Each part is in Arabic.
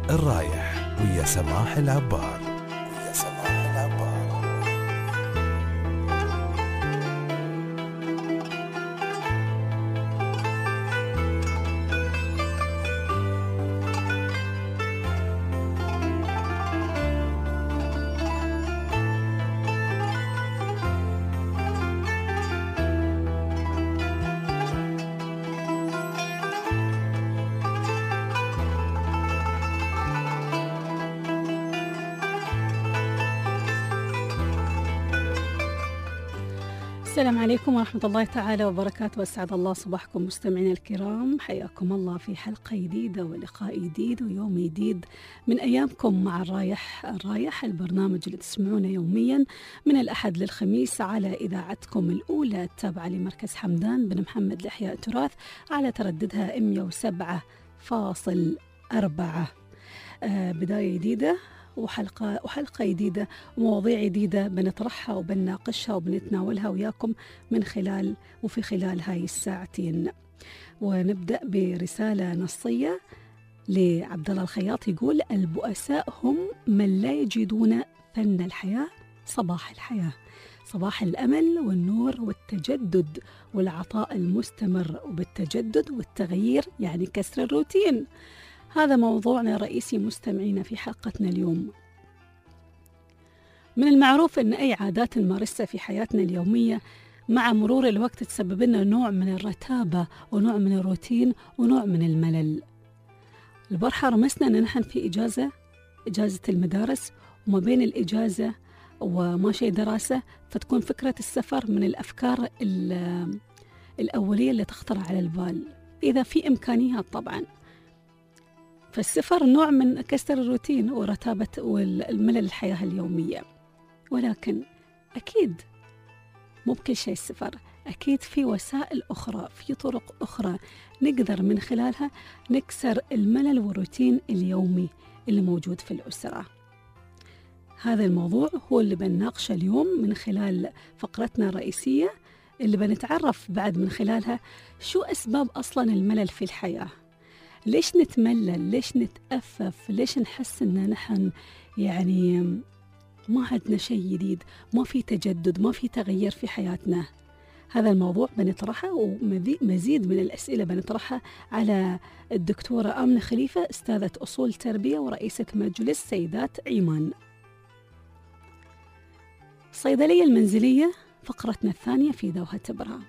الرايح ويا سماح العبار. السلام عليكم ورحمة الله تعالى وبركاته، وأسعد الله صباحكم مستمعين الكرام. حياكم الله في حلقة جديدة ولقاء جديد ويوم جديد من أيامكم مع الرايح البرنامج اللي تسمعونه يوميا من الأحد للخميس على إذاعتكم الأولى التابعة لمركز حمدان بن محمد لإحياء التراث على ترددها 107.4. بداية جديدة وحلقة جديدة ومواضيع جديدة بنطرحها وبنناقشها وبنتناولها وياكم في خلال هاي الساعتين. ونبدأ برسالة نصية لعبد الله الخياط، يقول: البؤساء هم من لا يجدون فن الحياة صباح الحياة، صباح الأمل والنور والتجدد والعطاء المستمر، وبالتجدد والتغيير يعني كسر الروتين. هذا موضوعنا الرئيسي مستمعينا في حلقتنا اليوم. من المعروف أن أي عادات نمارسها في حياتنا اليومية مع مرور الوقت تسبب لنا نوع من الرتابة ونوع من الروتين ونوع من الملل. البارحة رمسنا أن نحن في إجازة المدارس، وما بين الإجازة وما شيء دراسة، فتكون فكرة السفر من الأفكار الأولية اللي تخطر على البال إذا في إمكانيات طبعاً. فالسفر نوع من كسر الروتين ورتابة والملل الحياة اليومية، ولكن أكيد مو بكل شيء السفر، أكيد في وسائل أخرى، في طرق أخرى نقدر من خلالها نكسر الملل والروتين اليومي اللي موجود في الأسرة. هذا الموضوع هو اللي بنناقشه اليوم من خلال فقرتنا الرئيسية، اللي بنتعرف بعد من خلالها شو أسباب أصلا الملل في الحياة. ليش نتملل؟ ليش نتأفف؟ ليش نحس إن نحن يعني ما عندنا شيء جديد، ما في تجدد، ما في تغيير في حياتنا؟ هذا الموضوع بنطرحه ومزيد من الأسئلة بنطرحها على الدكتورة آمنة خليفة، أستاذة أصول تربية ورئيسة مجلس سيدات عمان. الصيدلية المنزلية فقرتنا الثانية في دوحة إبرة.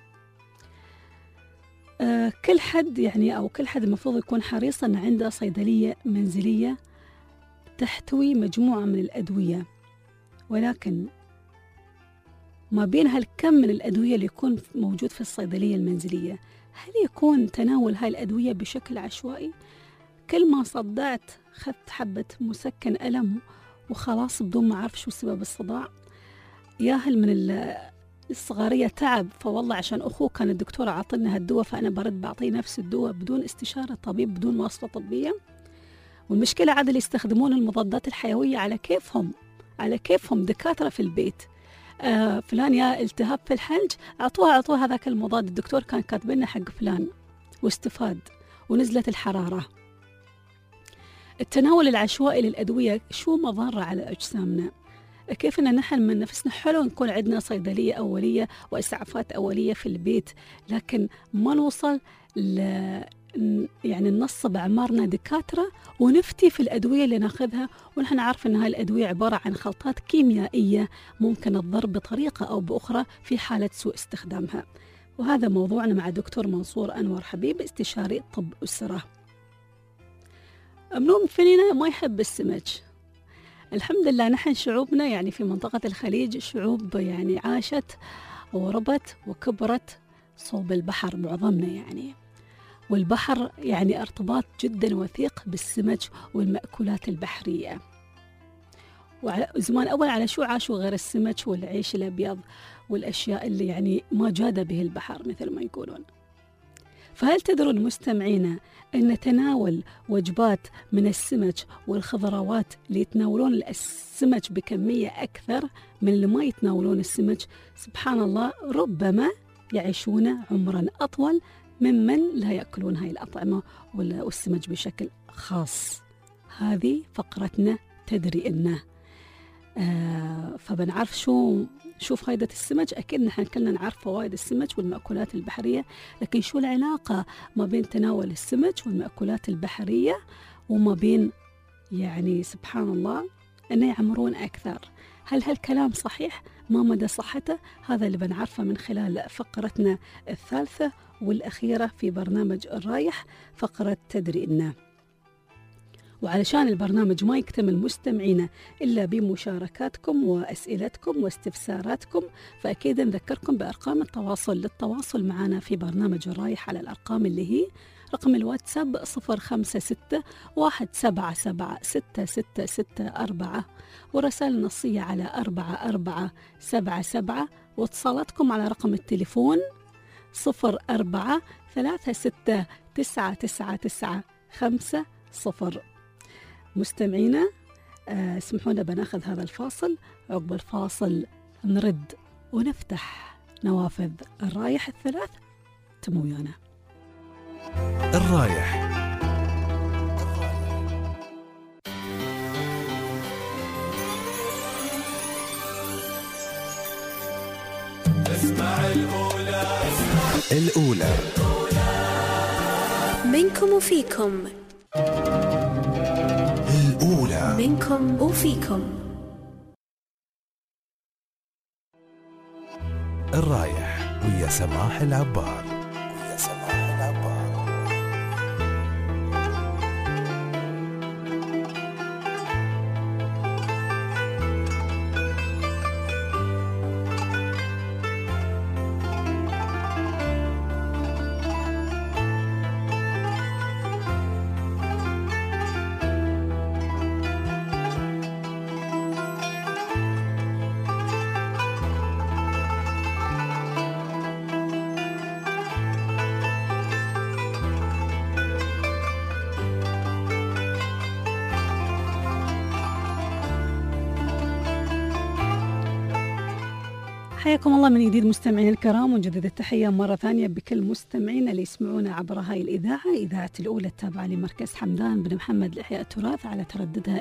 كل حد المفروض يكون حريص أن عنده صيدلية منزلية تحتوي مجموعة من الأدوية، ولكن ما بين هالكم من الأدوية اللي يكون موجود في الصيدلية المنزلية، هل يكون تناول هاي الأدوية بشكل عشوائي؟ كل ما صدعت خذت حبة مسكن ألم وخلاص بدون ما أعرف شو سبب الصداع. ياهل من الصغارية تعب، فوالله عشان أخوه كان الدكتور عطلنا هالدواء فأنا برد بعطيه نفس الدواء بدون استشارة طبيب، بدون وصفة طبية. والمشكلة عاد اللي يستخدمون المضادات الحيوية على كيفهم دكاترة في البيت. فلان يا التهاب في الحلج، أعطوه هذاك المضاد، الدكتور كان كاتبنا حق فلان واستفاد ونزلت الحرارة. التناول العشوائي للأدوية شو مضارة على أجسامنا؟ كيف أن نحن من نفسنا حلو نكون عندنا صيدلية أولية وإسعافات أولية في البيت، لكن ما نوصل يعني ننصب أعمارنا دكاترة ونفتي في الأدوية اللي ناخذها، ونحن عارف أن هاي الأدوية عبارة عن خلطات كيميائية ممكن الضر بطريقة أو بأخرى في حالة سوء استخدامها. وهذا موضوعنا مع دكتور منصور أنور حبيب، استشاري طب أسرة. منو فينا ما يحب السمك؟ الحمد لله نحن شعوبنا يعني في منطقة الخليج شعوب يعني عاشت وربت وكبرت صوب البحر معظمنا يعني، والبحر يعني ارتباط جدا وثيق بالسمك والمأكولات البحرية. وزمان أول على شو عاشوا غير السمك والعيش الأبيض والأشياء اللي يعني ما جاد به البحر مثل ما يقولون. فهل تدرون المستمعين أن نتناول وجبات من السمك والخضروات اللي يتناولون السمك بكمية أكثر من اللي ما يتناولون السمك، سبحان الله ربما يعيشون عمرا أطول ممن لا يأكلون هاي الأطعمة والسمك بشكل خاص. هذه فقرتنا تدري إنه. فبنعرف شو فائدة السمك. أكيد نحن كلنا نعرف فوائد السمك والمأكولات البحرية، لكن شو العلاقة ما بين تناول السمك والمأكولات البحرية وما بين يعني سبحان الله أنه يعمرون أكثر؟ هل هالكلام صحيح؟ ما مدى صحته؟ هذا اللي بنعرفه من خلال فقرتنا الثالثة والأخيرة في برنامج الرايح، فقرة تدري إنه. وعلشان البرنامج ما يكتمل مستمعينا إلا بمشاركاتكم وأسئلتكم واستفساراتكم، فأكيد نذكركم بأرقام التواصل للتواصل معنا في برنامج الرايح على الأرقام اللي هي رقم الواتساب 056-177-6664، ورسائل النصية على 4477، واتصالاتكم على رقم التليفون 04-36-999-50. مستمعينا اسمحوا لنا بناخذ هذا الفاصل، عقب الفاصل نرد ونفتح نوافذ الرايح الثلاث. تمو ويانا. الرايح. اسمع الأولى منكم وفيكم. الأولى منكم وفيكم. الرايح ويا سماح العبار. حياكم الله من جديد مستمعين الكرام، ونجدد التحية مرة ثانية بكل مستمعين اللي يسمعونا عبر هاي الإذاعة، إذاعة الأولى التابعة لمركز حمدان بن محمد لإحياء التراث على ترددها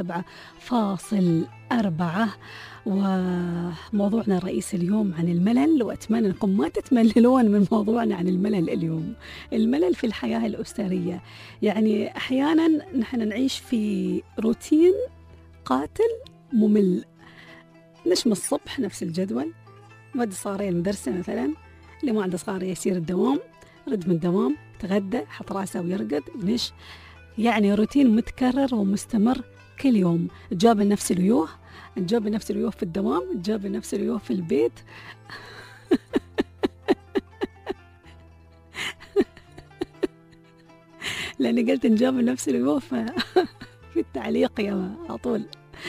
107.4. وموضوعنا الرئيسي اليوم عن الملل، وأتمنى أنكم ما تتمللون من موضوعنا عن الملل اليوم. الملل في الحياة الأسرية، يعني أحيانا نحن نعيش في روتين قاتل ممل. نشم الصبح نفس الجدول، ودي صغاري المدرسة مثلا، اللي ما عنده صغار يسير الدوام، رد من الدوام، تغدى، حط راسه ويرقد، ينش. يعني روتين متكرر ومستمر كل يوم. تجاب نفس اليوه، تجاب نفس اليوه في الدوام، تجاب نفس اليوه في البيت. لأني قلت نجاب نفس اليوه في التعليق يا أطول.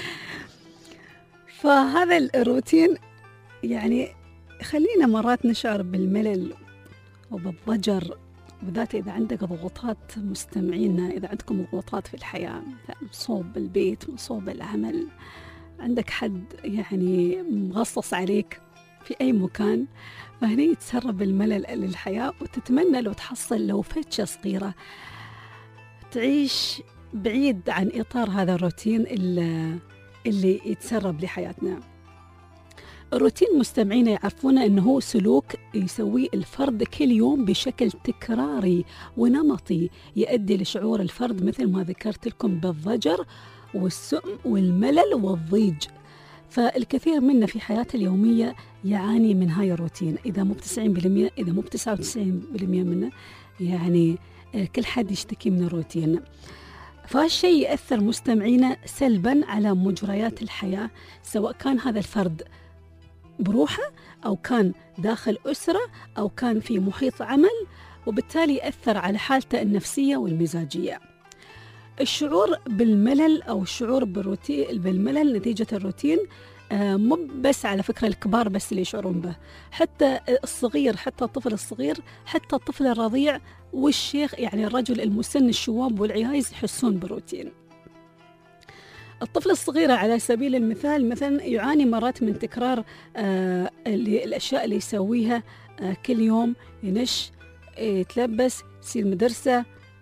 فهذا الروتين يعني خلينا مرات نشعر بالملل وبالضجر، وذات إذا عندك ضغوطات مستمعينا، إذا عندكم ضغوطات في الحياة، صوب البيت، صوب العمل، عندك حد يعني مغصص عليك في أي مكان، فهنا يتسرب الملل للحياة، وتتمنى لو تحصل لو فتشة صغيرة تعيش بعيد عن إطار هذا الروتين اللي يتسرب لحياتنا. الروتين مستمعين يعرفون أنه هو سلوك يسويه الفرد كل يوم بشكل تكراري ونمطي، يؤدي لشعور الفرد مثل ما ذكرت لكم بالضجر والسؤم والملل والضيج. فالكثير منا في حياته اليومية يعاني من هاي الروتين، إذا مو ب90%، إذا مو ب99% منه، يعني كل حد يشتكي من الروتين. فهالشيء يأثر مستمعينا سلبا على مجريات الحياة، سواء كان هذا الفرد بروحه أو كان داخل أسرة أو كان في محيط عمل، وبالتالي يأثر على حالته النفسية والمزاجية. الشعور بالملل أو الشعور بالملل نتيجة الروتين مو بس على فكرة الكبار بس اللي يشعرون به، حتى الصغير، حتى الطفل الصغير، حتى الطفل الرضيع والشيخ، يعني الرجل المسن، الشواب والعيايز يحسون بالروتين. الطفل الصغير على سبيل المثال مثلا يعاني مرات من تكرار الأشياء اللي يسويها كل يوم، ينش، يتلبس، يصير مدرسة،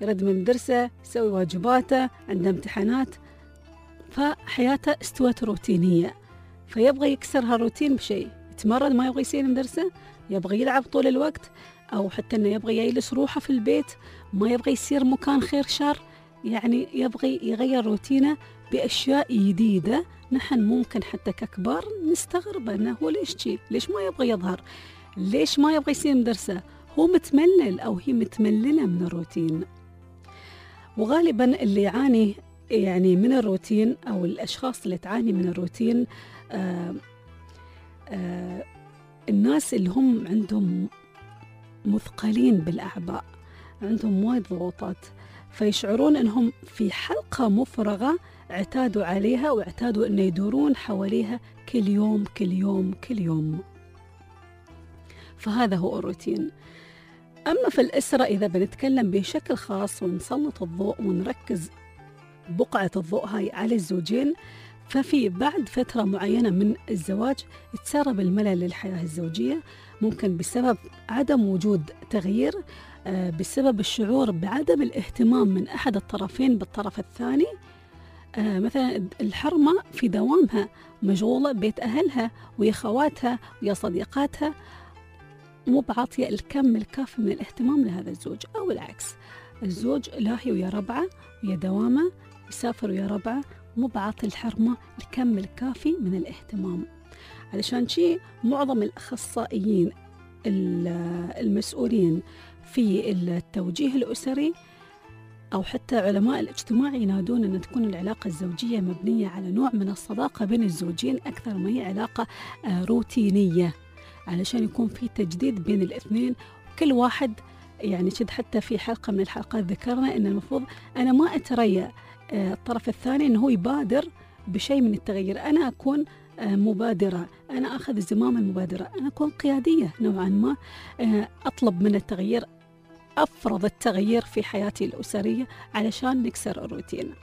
يرد من مدرسة، يسوي واجباته، عنده امتحانات، فحياته استوت روتينية، فيبغى يكسر هالروتين بشيء، يتمرد، ما يبغى يصير مدرسة، يبغى يلعب طول الوقت، أو حتى أنه يبغى يجلس روحه في البيت، ما يبغى يصير مكان خير شر، يعني يبغى يغير روتينه بأشياء جديدة. نحن ممكن حتى ككبار نستغرب أنه هو ليش ما يبغى يظهر، ليش ما يبغى يصير مدرسة، هو متملل أو هي متمللة من الروتين. وغالبا اللي يعاني يعني من الروتين، أو الأشخاص اللي تعاني من الروتين، الناس اللي هم عندهم مثقلين بالأعباء، عندهم وايد ضغوطات، فيشعرون أنهم في حلقة مفرغة اعتادوا عليها، واعتادوا أن يدورون حواليها كل يوم كل يوم كل يوم. فهذا هو الروتين. أما في الأسرة، إذا بنتكلم بشكل خاص ونسلط الضوء ونركز بقعة الضوء هاي على الزوجين، ففي بعد فترة معينة من الزواج يتسرب الملل للحياة الزوجية، ممكن بسبب عدم وجود تغيير، بسبب الشعور بعدم الاهتمام من أحد الطرفين بالطرف الثاني. مثلا الحرمة في دوامها مشغولة بيت أهلها ويا خواتها ويا صديقاتها، مو بعطية الكم الكافي من الاهتمام لهذا الزوج، أو العكس، الزوج لاهي ويا ربعه ويا دوامه، يسافر ويا ربعه، مو بعطي الحرمة الكم الكافي من الاهتمام. علشان شيء معظم الأخصائيين المسؤولين في التوجيه الأسري أو حتى علماء الاجتماع ينادون أن تكون العلاقة الزوجية مبنية على نوع من الصداقة بين الزوجين أكثر ما هي علاقة روتينية، علشان يكون في تجديد بين الاثنين. كل واحد يعني شد، حتى في حلقة من الحلقات ذكرنا أن المفروض أنا ما أتريا الطرف الثاني أنه هو يبادر بشيء من التغيير، أنا أكون مبادرة، أنا أخذ زمام المبادرة، أنا أكون قيادية نوعا ما، أطلب من التغيير، أفرض التغيير في حياتي الأسرية علشان نكسر الروتين.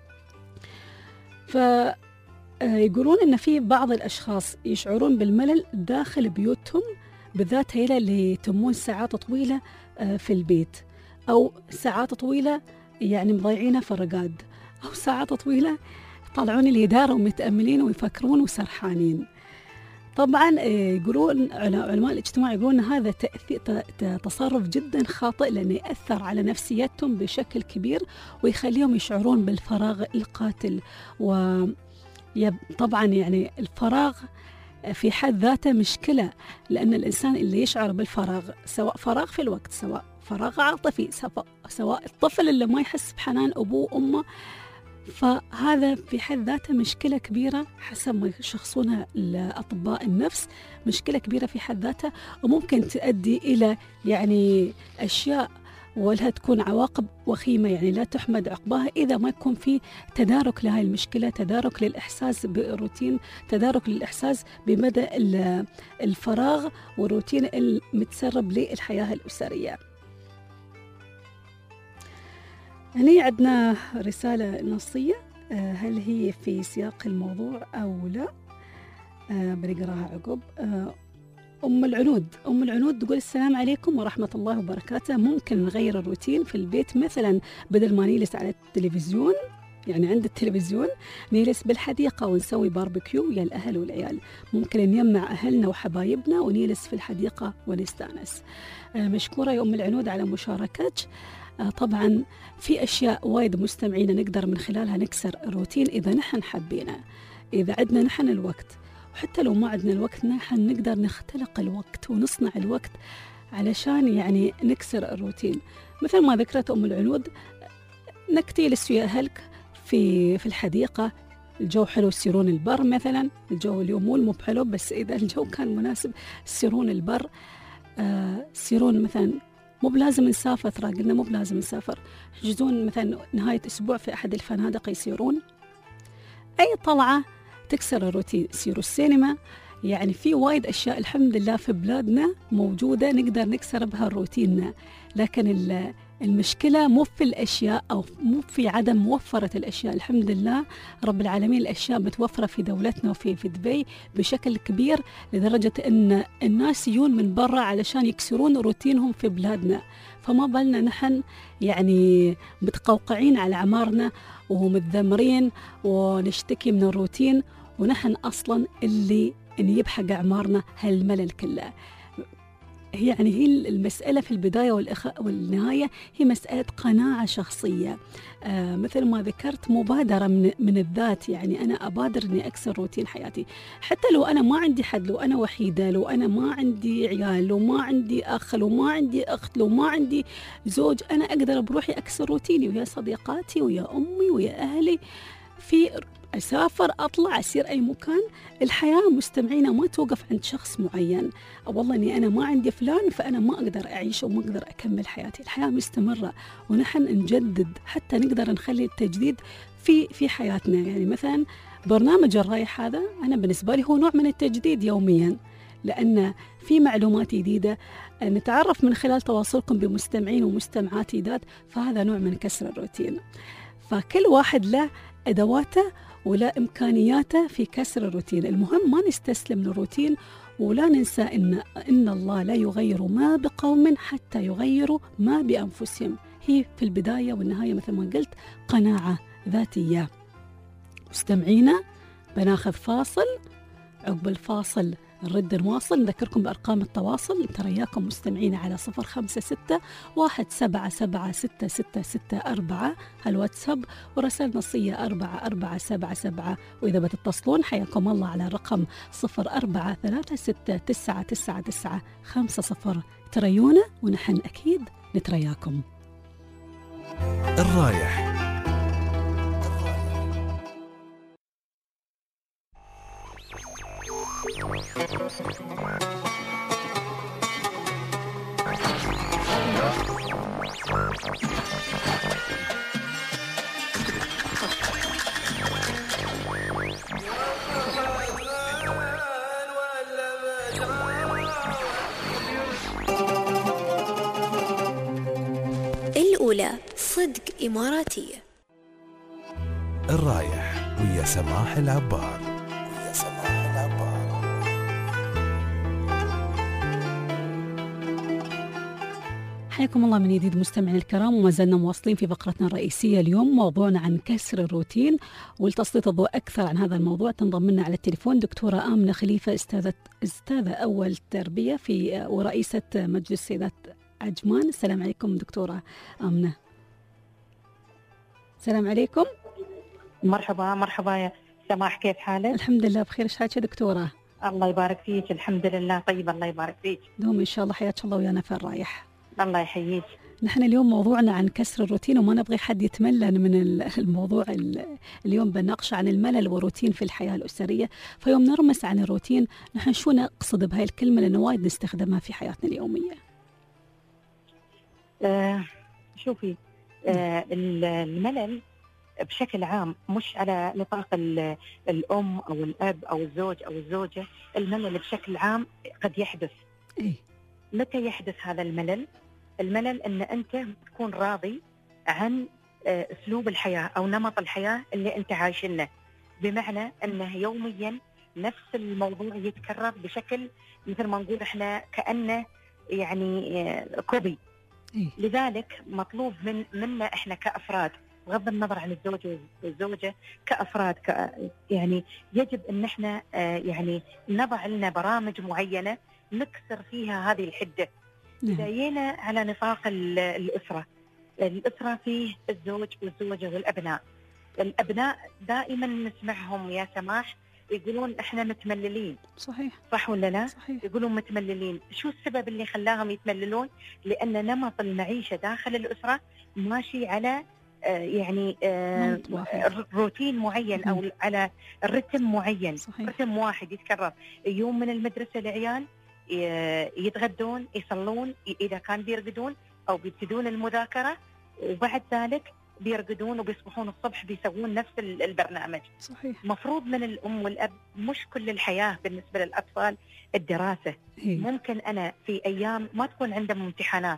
فيقولون أن في بعض الأشخاص يشعرون بالملل داخل بيوتهم، بالذات هيلا اللي يتمون ساعات طويلة في البيت، أو ساعات طويلة يعني مضيعينها في الرقاد، أو ساعات طويلة طالعون الإدارة ومتأملين ويفكرون وسرحانين. طبعا يقولون علماء الاجتماع يقولون هذا تصرف جدا خاطئ، لأنه يأثر على نفسيتهم بشكل كبير ويخليهم يشعرون بالفراغ القاتل. وطبعا يعني الفراغ في حد ذاته مشكلة، لأن الإنسان اللي يشعر بالفراغ، سواء فراغ في الوقت، سواء فراغ عاطفي، سواء الطفل اللي ما يحس بحنان أبوه وأمه، فهذا في حد ذاته مشكلة كبيرة حسب ما يشخصونها الأطباء النفس، مشكلة كبيرة في حد ذاتها، وممكن تؤدي إلى يعني أشياء ولها تكون عواقب وخيمة، يعني لا تحمد عقباها إذا ما يكون في تدارك لهذه المشكلة، تدارك للإحساس بالروتين، تدارك للإحساس بمدى الفراغ والروتين المتسرب للحياة الأسرية. هنا عندنا رسالة نصية، هل هي في سياق الموضوع أو لا؟ بنقراها عقب. أم العنود تقول: السلام عليكم ورحمة الله وبركاته. ممكن نغير الروتين في البيت، مثلا بدل ما نجلس على التلفزيون، يعني عند التلفزيون، نجلس بالحديقة ونسوي باربيكيو يا الأهل والعيال. ممكن نجمع أهلنا وحبايبنا ونجلس في الحديقة ونستانس. مشكورة يا أم العنود على مشاركتك. طبعا في أشياء وايد مستمعين نقدر من خلالها نكسر الروتين إذا نحن حبينا، إذا عندنا نحن الوقت، وحتى لو ما عندنا الوقت نحن نقدر نختلق الوقت ونصنع الوقت علشان يعني نكسر الروتين. مثل ما ذكرت أم العنود، نكتيلس ويا أهلك في الحديقة، الجو حلو، تسيرون البر مثلا. الجو اليوم مو بحلو، بس إذا الجو كان مناسب تسيرون البر، تسيرون مثلا، مو بلازم نسافر، ترى قلنا مو بلازم نسافر، يحجزون مثلا نهاية أسبوع في أحد الفنادق يسيرون. أي طلعة تكسر الروتين، يسيروا السينما. يعني في وايد أشياء الحمد لله في بلادنا موجودة نقدر نكسر بها روتيننا، لكن المشكلة مو في الأشياء أو مو في عدم موفرة الأشياء. الحمد لله رب العالمين الأشياء متوفرة في دولتنا وفي دبي بشكل كبير، لدرجة أن الناس يجون من برا علشان يكسرون روتينهم في بلادنا. فما بالنا نحن يعني متقوقعين على أعمارنا ومتذمرين ونشتكي من الروتين، ونحن أصلا اللي نجيب حق أعمارنا هالملل كله. يعني هي المسألة في البداية والنهاية هي مسألة قناعة شخصية. مثل ما ذكرت، مبادرة من الذات. يعني أنا أبادر أني أكسر روتين حياتي، حتى لو أنا ما عندي حد، لو أنا وحيدة، لو أنا ما عندي عيال، لو ما عندي أخ، لو ما عندي أخت، لو ما عندي زوج، أنا أقدر بروحي أكسر روتيني ويا صديقاتي ويا أمي ويا أهلي، في أسافر، أطلع، أسير أي مكان. الحياة مستمعينا ما توقف عند شخص معين، أو والله أني أنا ما عندي فلان فأنا ما أقدر أعيش وما أقدر أكمل حياتي. الحياة مستمرة ونحن نجدد حتى نقدر نخلي التجديد في حياتنا. يعني مثلا برنامج الرايح هذا أنا بالنسبة لي هو نوع من التجديد يوميا، لأن في معلومات جديدة نتعرف من خلال تواصلكم بمستمعين ومستمعات جداد، فهذا نوع من كسر الروتين. فكل واحد له أدواته ولا إمكانياته في كسر الروتين. المهم ما نستسلم للروتين، ولا ننسى إن الله لا يغير ما بقوم حتى يغيروا ما بأنفسهم. هي في البداية والنهاية مثل ما قلت قناعة ذاتية. مستمعينا بناخذ فاصل، عقب الفاصل نرد نواصل. نذكركم بأرقام التواصل، نترياكم مستمعين على 0561776664 الواتساب، ورسائل نصية 4477. وإذا بتتصلون حياكم الله على رقم 0436999950. تريونا ونحن أكيد نترياكم. الرايح. الأولى صدق إماراتية. الرايح ويا سماح العبار. حياكم الله من جديد مستمعين الكرام، وما زلنا مواصلين في فقرتنا الرئيسية اليوم، موضوعنا عن كسر الروتين. ولتسليط الضوء أكثر عن هذا الموضوع تنضم لنا على التليفون دكتورة آمنة خليفة، أستاذة أول تربية ورئيسة مجلس سيدات عجمان. السلام عليكم دكتورة آمنة. السلام عليكم. مرحبا يا سماح، كيف حالك؟ الحمد لله بخير. ايش حالك دكتورة؟ الله يبارك فيك. الحمد لله طيب، الله يبارك فيك. دوم إن شاء الله. حياك الله ويانا في الرايح. الله يحييك. نحن اليوم موضوعنا عن كسر الروتين، وما نبغي حد يتملل من الموضوع. اليوم بنناقش عن الملل والروتين في الحياة الأسرية. فيوم نرمس عن الروتين، نحن شو نقصد بهاي الكلمة، لأنه وايد نستخدمها في حياتنا اليومية. شوفي، الملل بشكل عام مش على نطاق الأم أو الأب أو الزوج أو الزوجة. الملل بشكل عام قد يحدث. متى يحدث هذا الملل؟ الملل أن أنت تكون راضي عن أسلوب الحياة أو نمط الحياة اللي أنت عايشنه، بمعنى أنه يوميا نفس الموضوع يتكرر بشكل مثل ما نقول إحنا كأنه يعني كوبي. لذلك مطلوب منا إحنا كأفراد، بغض النظر عن الزوج والزوجة، كأفراد يعني يجب أن احنا يعني نضع لنا برامج معينة نكسر فيها هذه الحدة. بداينا على نطاق الأسرة فيه الزوج والزوجة والأبناء. الأبناء دائما نسمعهم يا سماح يقولون احنا متمللين. صحيح. صح ولا لا؟ صحيح. يقولون متمللين. شو السبب اللي خلاهم يتمللون؟ لأن نمط المعيشة داخل الأسرة ماشي على يعني روتين معين أو على رتم معين. صحيح. رتم واحد يتكرر. يوم من المدرسة العيال يتغدون، يصلون، إذا كان بيرقدون أو بيبتدون المذاكرة، وبعد ذلك بيرقدون وبيصبحون الصبح بيسوون نفس البرنامج. صحيح. مفروض من الأم والأب مش كل الحياة بالنسبة للأطفال الدراسة. ممكن أنا في أيام ما تكون عندهم امتحانات،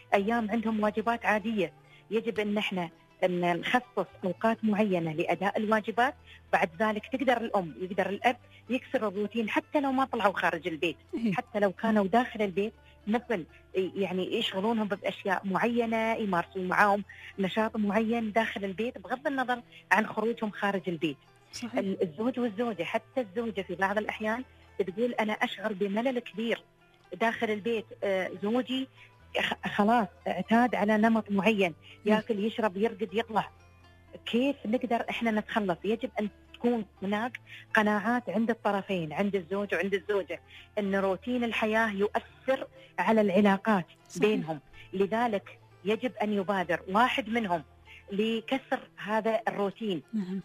أيام عندهم واجبات عادية، يجب أن احنا أن نخصص أوقات معينة لأداء الواجبات. بعد ذلك تقدر الأم يقدر الأب يكسر الروتين حتى لو ما طلعوا خارج البيت، حتى لو كانوا داخل البيت، مثل يعني يشغلونهم بأشياء معينة، يمارسون معاهم نشاط معين داخل البيت بغض النظر عن خروجهم خارج البيت. صحيح. الزوج والزوجة، حتى الزوجة في بعض الأحيان بتقول أنا أشعر بملل كبير داخل البيت، زوجي خلاص اعتاد على نمط معين، ياكل يشرب يرقد يطلع. كيف نقدر احنا نتخلص؟ يجب ان تكون هناك قناعات عند الطرفين، عند الزوج وعند الزوجة، ان روتين الحياة يؤثر على العلاقات بينهم. لذلك يجب ان يبادر واحد منهم لكسر هذا الروتين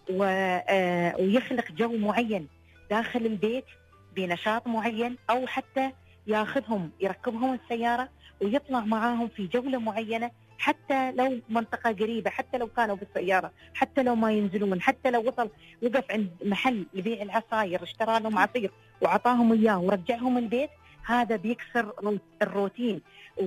ويخلق جو معين داخل البيت بنشاط معين، او حتى ياخذهم يركبهم السيارة ويطلع معاهم في جولة معينة، حتى لو منطقة قريبة، حتى لو كانوا بالسيارة، حتى لو ما ينزلون، حتى لو وقف عند محل لبيع العصاير اشترى لهم عصير وعطاهم إياه ورجعهم البيت. هذا بيكسر الروتين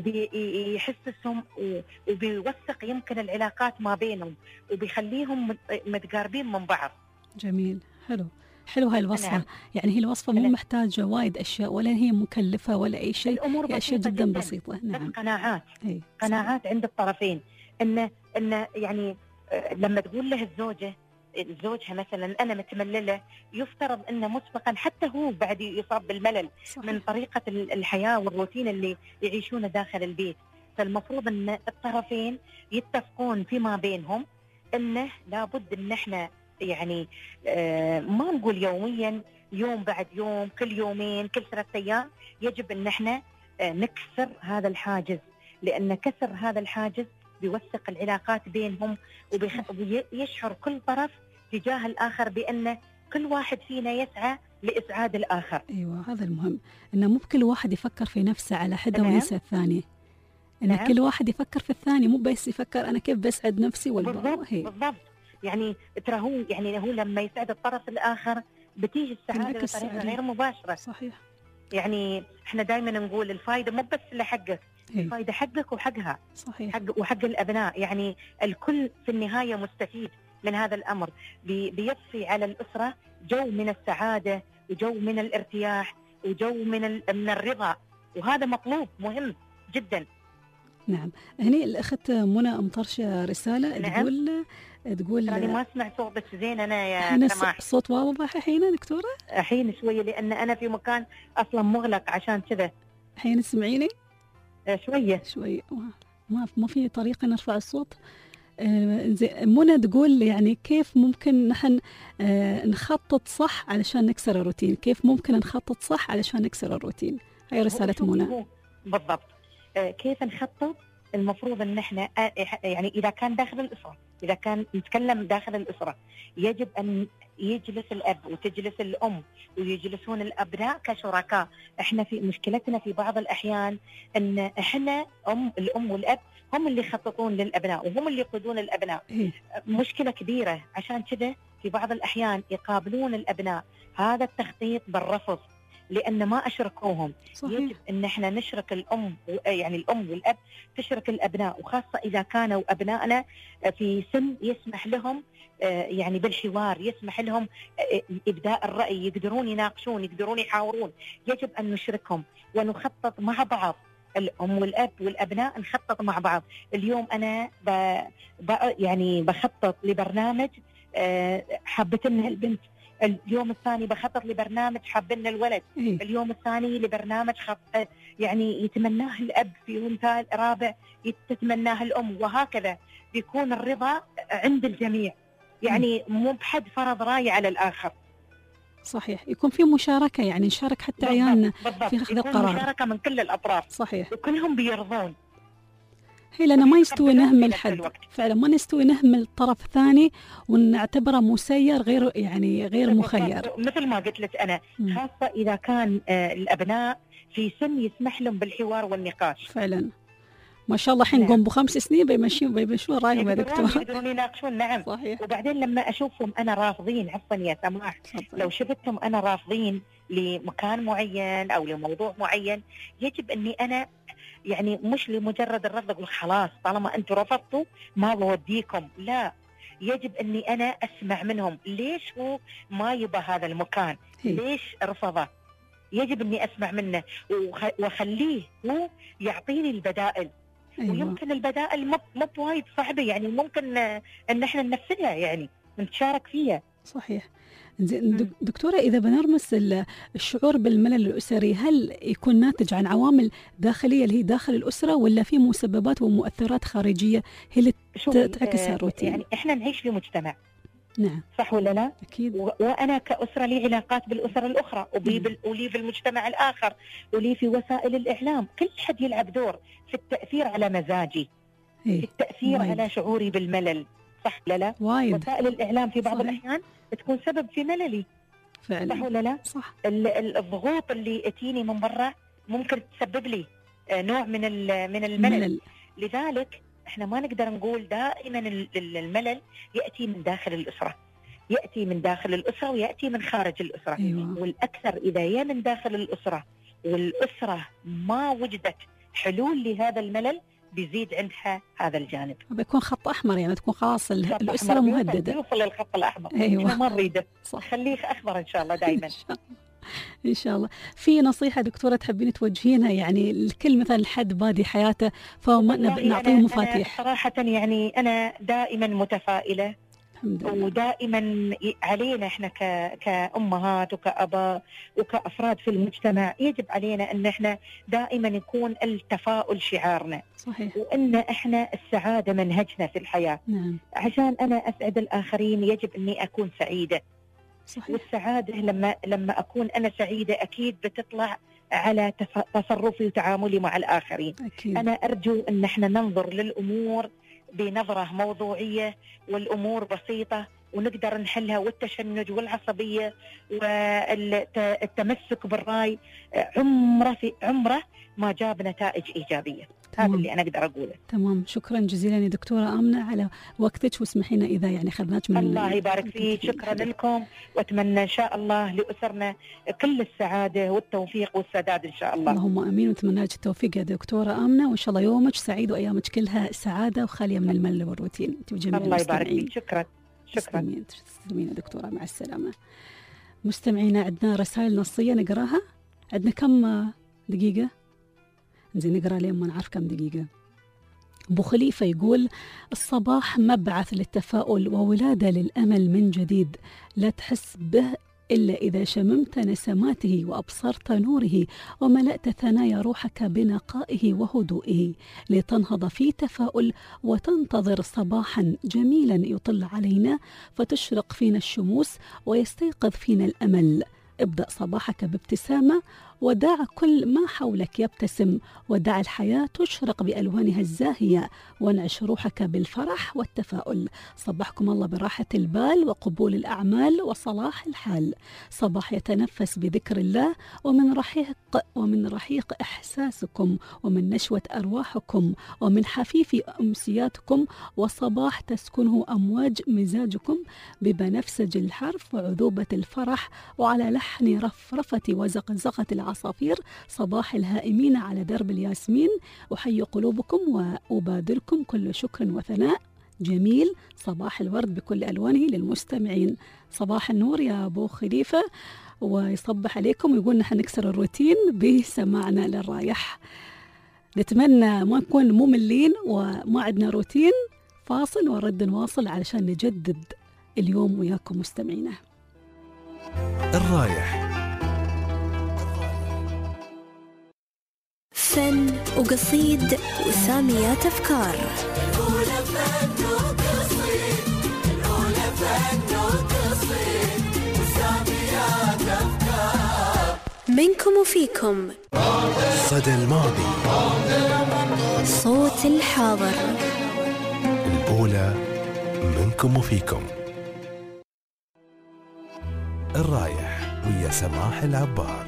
وبيحسسهم وبيوثق يمكن العلاقات ما بينهم وبيخليهم متقاربين من بعض. جميل، حلو هاي الوصفة. نعم. يعني هي الوصفة مو محتاجة وايد أشياء ولا هي مكلفة ولا أي شيء، الأمور هي أشياء جدا بسيطة. نعم. قناعات عند الطرفين، إن يعني لما تقول له زوجها مثلا أنا متمللة، يفترض أنه مسبقا حتى هو بعد يصاب بالملل. صحيح. من طريقة الحياة والروتين اللي يعيشونه داخل البيت. فالمفروض أن الطرفين يتفقون فيما بينهم أنه لابد أن احنا يعني ما نقول يوميا، يوم بعد يوم، كل يومين، كل 3 أيام، يجب أن احنا نكسر هذا الحاجز، لأن كسر هذا الحاجز بيوثق العلاقات بينهم ويشعر كل طرف تجاه الآخر بأن كل واحد فينا يسعى لإسعاد الآخر. أيوة، هذا المهم، أنه مو بكل واحد يفكر في نفسه على حدة وينسى الثاني، أن كل واحد يفكر في الثاني، مو بس يفكر أنا كيف بسعد نفسي بالضبط. يعني ترى هو لما يسعد الطرف الآخر بتيجي السعادة بطريقة غير مباشرة. صحيح. يعني احنا دائما نقول الفائدة مو بس لحقك، الفائدة حقك وحقها. صحيح. وحق الأبناء، يعني الكل في النهاية مستفيد من هذا الأمر. بيضفي على الأسرة جو من السعادة وجو من الارتياح وجو من الرضا، وهذا مطلوب مهم جدا. نعم. هني الأخت منى مطرشة رسالة. نعم. تقول أنا ما أسمع صوتك زين أنا يا سماح. صوت واضح الحين دكتورة؟ الحين شوية، لأن أنا في مكان أصلا مغلق عشان كذا. الحين تسمعيني؟ شوية ما في طريقة نرفع الصوت. منى تقول يعني كيف ممكن نحن نخطط صح علشان نكسر الروتين، كيف ممكن نخطط صح علشان نكسر الروتين؟ هاي رسالة منى. بالضبط. كيف نخطط؟ المفروض ان احنا يعني اذا كان داخل الاسره، اذا كان نتكلم داخل الاسره، يجب ان يجلس الاب وتجلس الام ويجلسون الابناء كشركاء. احنا في مشكلتنا في بعض الاحيان ان احنا الام والاب هم اللي يخططون للابناء وهم اللي يقودون الابناء. مشكله كبيره، عشان كذا في بعض الاحيان يقابلون الابناء هذا التخطيط بالرفض لأن ما أشركوهم. صحيح. يجب أن احنا نشرك الأم، يعني الأم والأب تشرك الأبناء، وخاصة إذا كانوا أبنائنا في سن يسمح لهم يعني بالحوار، يسمح لهم إبداء الرأي، يقدرون يناقشون، يقدرون يحاورون. يجب أن نشركهم ونخطط مع بعض، الأم والأب والأبناء نخطط مع بعض. اليوم أنا يعني بخطط لبرنامج حابتنا البنت، اليوم الثاني بخطط لبرنامج حابنا الولد، اليوم الثاني لبرنامج يعني يتمناه الأب، في يوم رابع تتمناه الأم، وهكذا بيكون الرضا عند الجميع. يعني مو بحد فرض راي على الآخر. صحيح، يكون في مشاركة، يعني نشارك حتى عيالنا في أخذ القرار، مشاركة من كل الأطراف. صحيح، وكلهم بيرضون. هي لأنه ما يستوي نهمل حد، فعلا ما نستوي نهمل طرف ثاني ونعتبره مسير غير مخير. مثل ما قلت لك أنا، خاصة إذا كان الأبناء في سن يسمح لهم بالحوار والنقاش. فعلا ما شاء الله الحين قوم ب5 سنين بيمشون رايهم يا دكتور، يقدرون يناقشون. نعم. صحيح. وبعدين لما أشوفهم أنا رافضين، عفوا يا سماح، لو شفتهم أنا رافضين لمكان معين أو لموضوع معين، يجب أني أنا يعني مش لمجرد الرفض أقول خلاص طالما أنتم رفضتوا ما بوديكم، لا، يجب أني أنا أسمع منهم ليش هو ما يبى هذا المكان، ليش رفضه، يجب أني أسمع منه وأخليه هو يعطيني البدائل. أيوة. ويمكن البدائل مو بوايد صعبة، يعني ممكن أن احنا ننفذها، يعني نتشارك فيها. صحيح. دكتورة، إذا بنرمس الشعور بالملل الأسري، هل يكون ناتج عن عوامل داخلية اللي هي داخل الأسرة، ولا في مسببات ومؤثرات خارجية هي اللي تعكس الروتين؟ يعني إحنا نعيش في مجتمع، نعم، صح ولا لا؟ أكيد. وأنا كأسرة لي علاقات بالأسرة الأخرى، ولي في المجتمع الآخر، ولي في وسائل الإعلام، كل حد يلعب دور في التأثير على مزاجي، في التأثير على شعوري بالملل، صح ولا لا؟ وايد. وسائل الإعلام في بعض الأحيان تكون سبب في مللي فعلا، صح ولا لا؟ صح. الضغوط اللي تجيني من برا ممكن تسبب لي نوع من الملل. لذلك احنا ما نقدر نقول دائما الملل يأتي من داخل الأسرة، يأتي من داخل الأسرة ويأتي من خارج الأسرة. أيوة. والأكثر إذا يا من داخل الأسرة والأسرة ما وجدت حلول لهذا الملل بيزيد عندها هذا الجانب، بيكون خط أحمر، يعني تكون خلاص الأسرة مهددة، يوصل للخط الأحمر. أيوة. احنا ما نريده، صح. خليه أخضر إن شاء الله دائما. إن شاء الله. في نصيحة دكتورة تحبين توجهينها يعني الكل مثلا حد بادي حياته فما نعطيه مفاتيح؟ أنا صراحة يعني أنا دائما متفائلة، ودائما علينا احنا كأمهات وكأباء وكأفراد في المجتمع يجب علينا ان احنا دائما يكون التفاؤل شعارنا. صحيح. وان احنا السعادة منهجنا في الحياة. نعم. عشان انا اسعد الاخرين يجب اني اكون سعيدة. صحيح. والسعادة لما اكون انا سعيدة اكيد بتطلع على تصرفي وتعاملي مع الاخرين. أكيد. انا ارجو ان احنا ننظر للامور بنظرة موضوعية والأمور بسيطة ونقدر نحلها، والتشنج والعصبية والتمسك بالرأي عمره ما جاب نتائج إيجابية. هذا اللي أنا أقدر أقوله. تمام، شكرا جزيلا يا دكتورة آمنة على وقتك، واسمحينا إذا يعني خذناك من الله يبارك فيك. شكرا لكم، وأتمنى إن شاء الله لأسرنا كل السعادة والتوفيق والسداد إن شاء الله. اللهم آمين، ونتمنى لك التوفيق يا دكتورة آمنة، وإن شاء الله يومك سعيد وأيامك كلها سعادة وخالية من الملل والروتين. الله يبارك فيك. شكرا. تسلمين يا دكتورة، مع السلامة. مستمعينا، عندنا رسائل نصية نقراها. عندنا كم دقيقة؟ زين نقرأ لين ما نعرف كم دقيقة. أبو خليفة يقول: الصباح مبعث للتفاؤل وولادة للأمل من جديد، لا تحس به إلا إذا شممت نسماته وأبصرت نوره وملأت ثنايا روحك بنقائه وهدوئه، لتنهض في تفاؤل وتنتظر صباحا جميلا يطل علينا فتشرق فينا الشموس ويستيقظ فينا الأمل. ابدأ صباحك بابتسامة، ودع كل ما حولك يبتسم، ودع الحياة تشرق بألوانها الزاهية، وانعش روحك بالفرح والتفاؤل. صبحكم الله براحة البال وقبول الأعمال وصلاح الحال. صباح يتنفس بذكر الله ومن رحيق إحساسكم، ومن نشوة أرواحكم، ومن حفيف أمسياتكم، وصباح تسكنه أمواج مزاجكم ببنفسج الحرف وعذوبة الفرح، وعلى لحن رفرفة وزقزقة العصافير. صباح الهائمين على درب الياسمين، أحيي قلوبكم وأبادلكم كل شكر وثناء جميل. صباح الورد بكل ألوانه للمستمعين. صباح النور يا أبو خليفة، ويصبح عليكم ويقول نحن نكسر الروتين بسماعنا للرايح. نتمنى ما نكون مملين وما عندنا روتين. فاصل ورد نواصل علشان نجدد اليوم وياكم مستمعينا. الرايح، فن وقصيد وساميات أفكار. منكم وفيكم، صدى الماضي، صوت الحاضر، الأولى منكم وفيكم. الرايح ويا سماح العبار.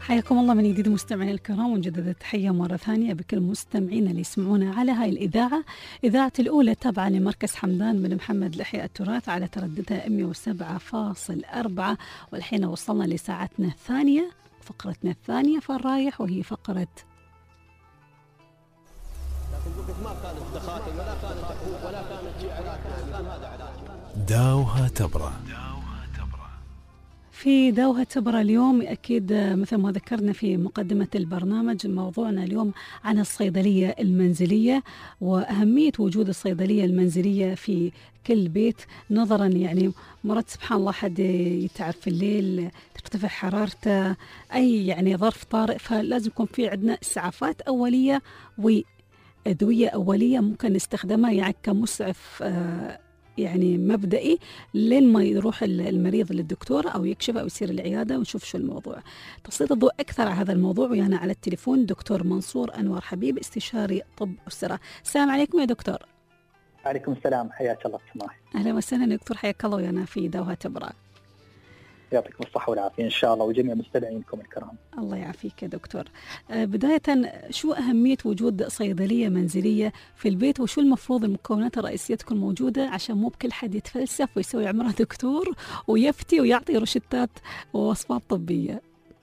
حياكم الله من جديد مستمعينا الكرام، ونجدد التحية مرة ثانية بكل مستمعينا اللي يسمعونا على هاي الإذاعة، إذاعة الأولى تابعة لمركز حمدان بن محمد لإحياء التراث على ترددها 107.4. والحين وصلنا لساعتنا الثانية، فقرتنا الثانية في الرايح، وهي فقرة داوها تبرة. في داوها تبرة اليوم أكيد مثل ما ذكرنا في مقدمة البرنامج، موضوعنا اليوم عن الصيدلية المنزلية وأهمية وجود الصيدلية المنزلية في كل بيت، نظرا يعني مرات سبحان الله حد يتعب في الليل، ترتفع حرارته، أي يعني ظرف طارئ، فلازم يكون في عندنا إسعافات أولية وأدوية أولية ممكن نستخدمها يعني كمسعف يعني مبدئي لين ما يروح المريض للدكتور أو يكشف أو يصير العيادة ونشوف شو الموضوع. تسليط الضوء أكثر على هذا الموضوع ويانا على التليفون دكتور منصور أنور حبيب، استشاري طب أسرة. السلام عليكم يا دكتور. عليكم السلام، حياك الله سماح. أهلا وسهلا دكتور، حياك الله ويانا في داوها تبرة. يعطيكم الصحة والعافية إن شاء الله وجميع مستمعينكم الكرام. الله يعافيك يا دكتور. بداية شو أهمية وجود صيدلية منزلية في البيت، وشو المفروض المكونات الرئيسية تكون موجودة عشان مو بكل حد يتفلسف ويسوي عمره دكتور ويفتي ويعطي روشتات ووصفات طبية؟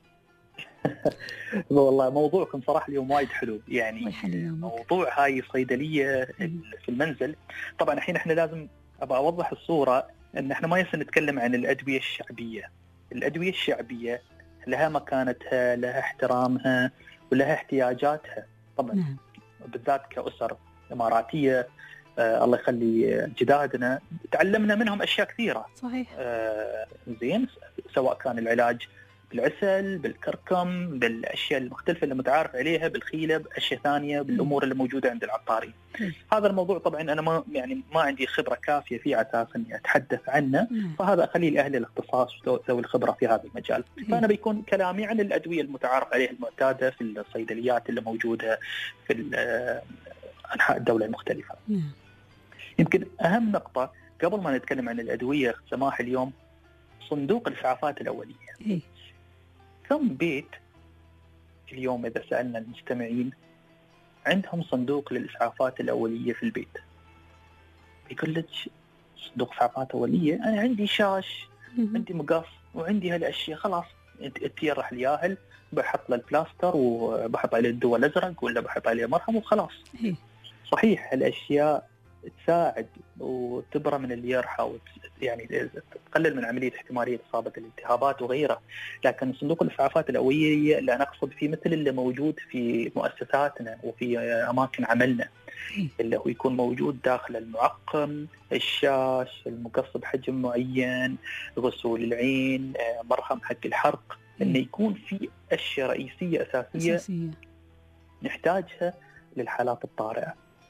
والله موضوعكم صراحة اليوم وايد حلو، يعني موضوع هاي الصيدلية في المنزل. طبعا الحين احنا لازم أبغى أوضح الصورة ان احنا ما يصير نتكلم عن الأدوية الشعبية. الأدوية الشعبية لها مكانتها، لها احترامها ولها احتياجاتها طبعا. بالذات كأسر إماراتية الله يخلي جدادنا، تعلمنا منهم أشياء كثيرة. صحيح. زين، سواء كان العلاج بالعسل، بالكركم، بالأشياء المختلفة اللي متعارف عليها، بالخيلة، بأشياء ثانية، بالأمور اللي موجودة عند العطارين. هذا الموضوع طبعا أنا ما عندي خبرة كافية فيه أساسا إني أتحدث عنه، فهذا أخليه لأهل الاختصاص ذوي الخبرة في هذا المجال. فأنا بيكون كلامي عن الأدوية المتعارف عليها المعتادة في الصيدليات اللي موجودة في أنحاء الدولة المختلفة. يمكن أهم نقطة قبل ما نتكلم عن الأدوية سماح اليوم، صندوق الإسعافات الأولية. كم بيت اليوم إذا سألنا المستمعين عندهم صندوق للإسعافات الأولية في البيت؟ يقول لك صندوق إسعافات أولية، أنا عندي شاش، عندي مقص، وعندي هالأشياء، خلاص أنت يرح الياهل، بحط له البلاستر وبحط عليه الدواء الأزرق ولا بحط عليه مرهم وخلاص. صحيح الأشياء تساعد وتبرى من الجرح يعني تقلل من عملية احتمالية إصابة الالتهابات وغيرها، لكن صندوق الإسعافات الأولية اللي أنا أقصد فيه مثل اللي موجود في مؤسساتنا وفي أماكن عملنا، اللي هو يكون موجود داخل المعقم، الشاش، المقص بحجم معين، غسول العين، مرهم حق الحرق، إنه يكون في أشياء رئيسية أساسية نحتاجها للحالات الطارئة.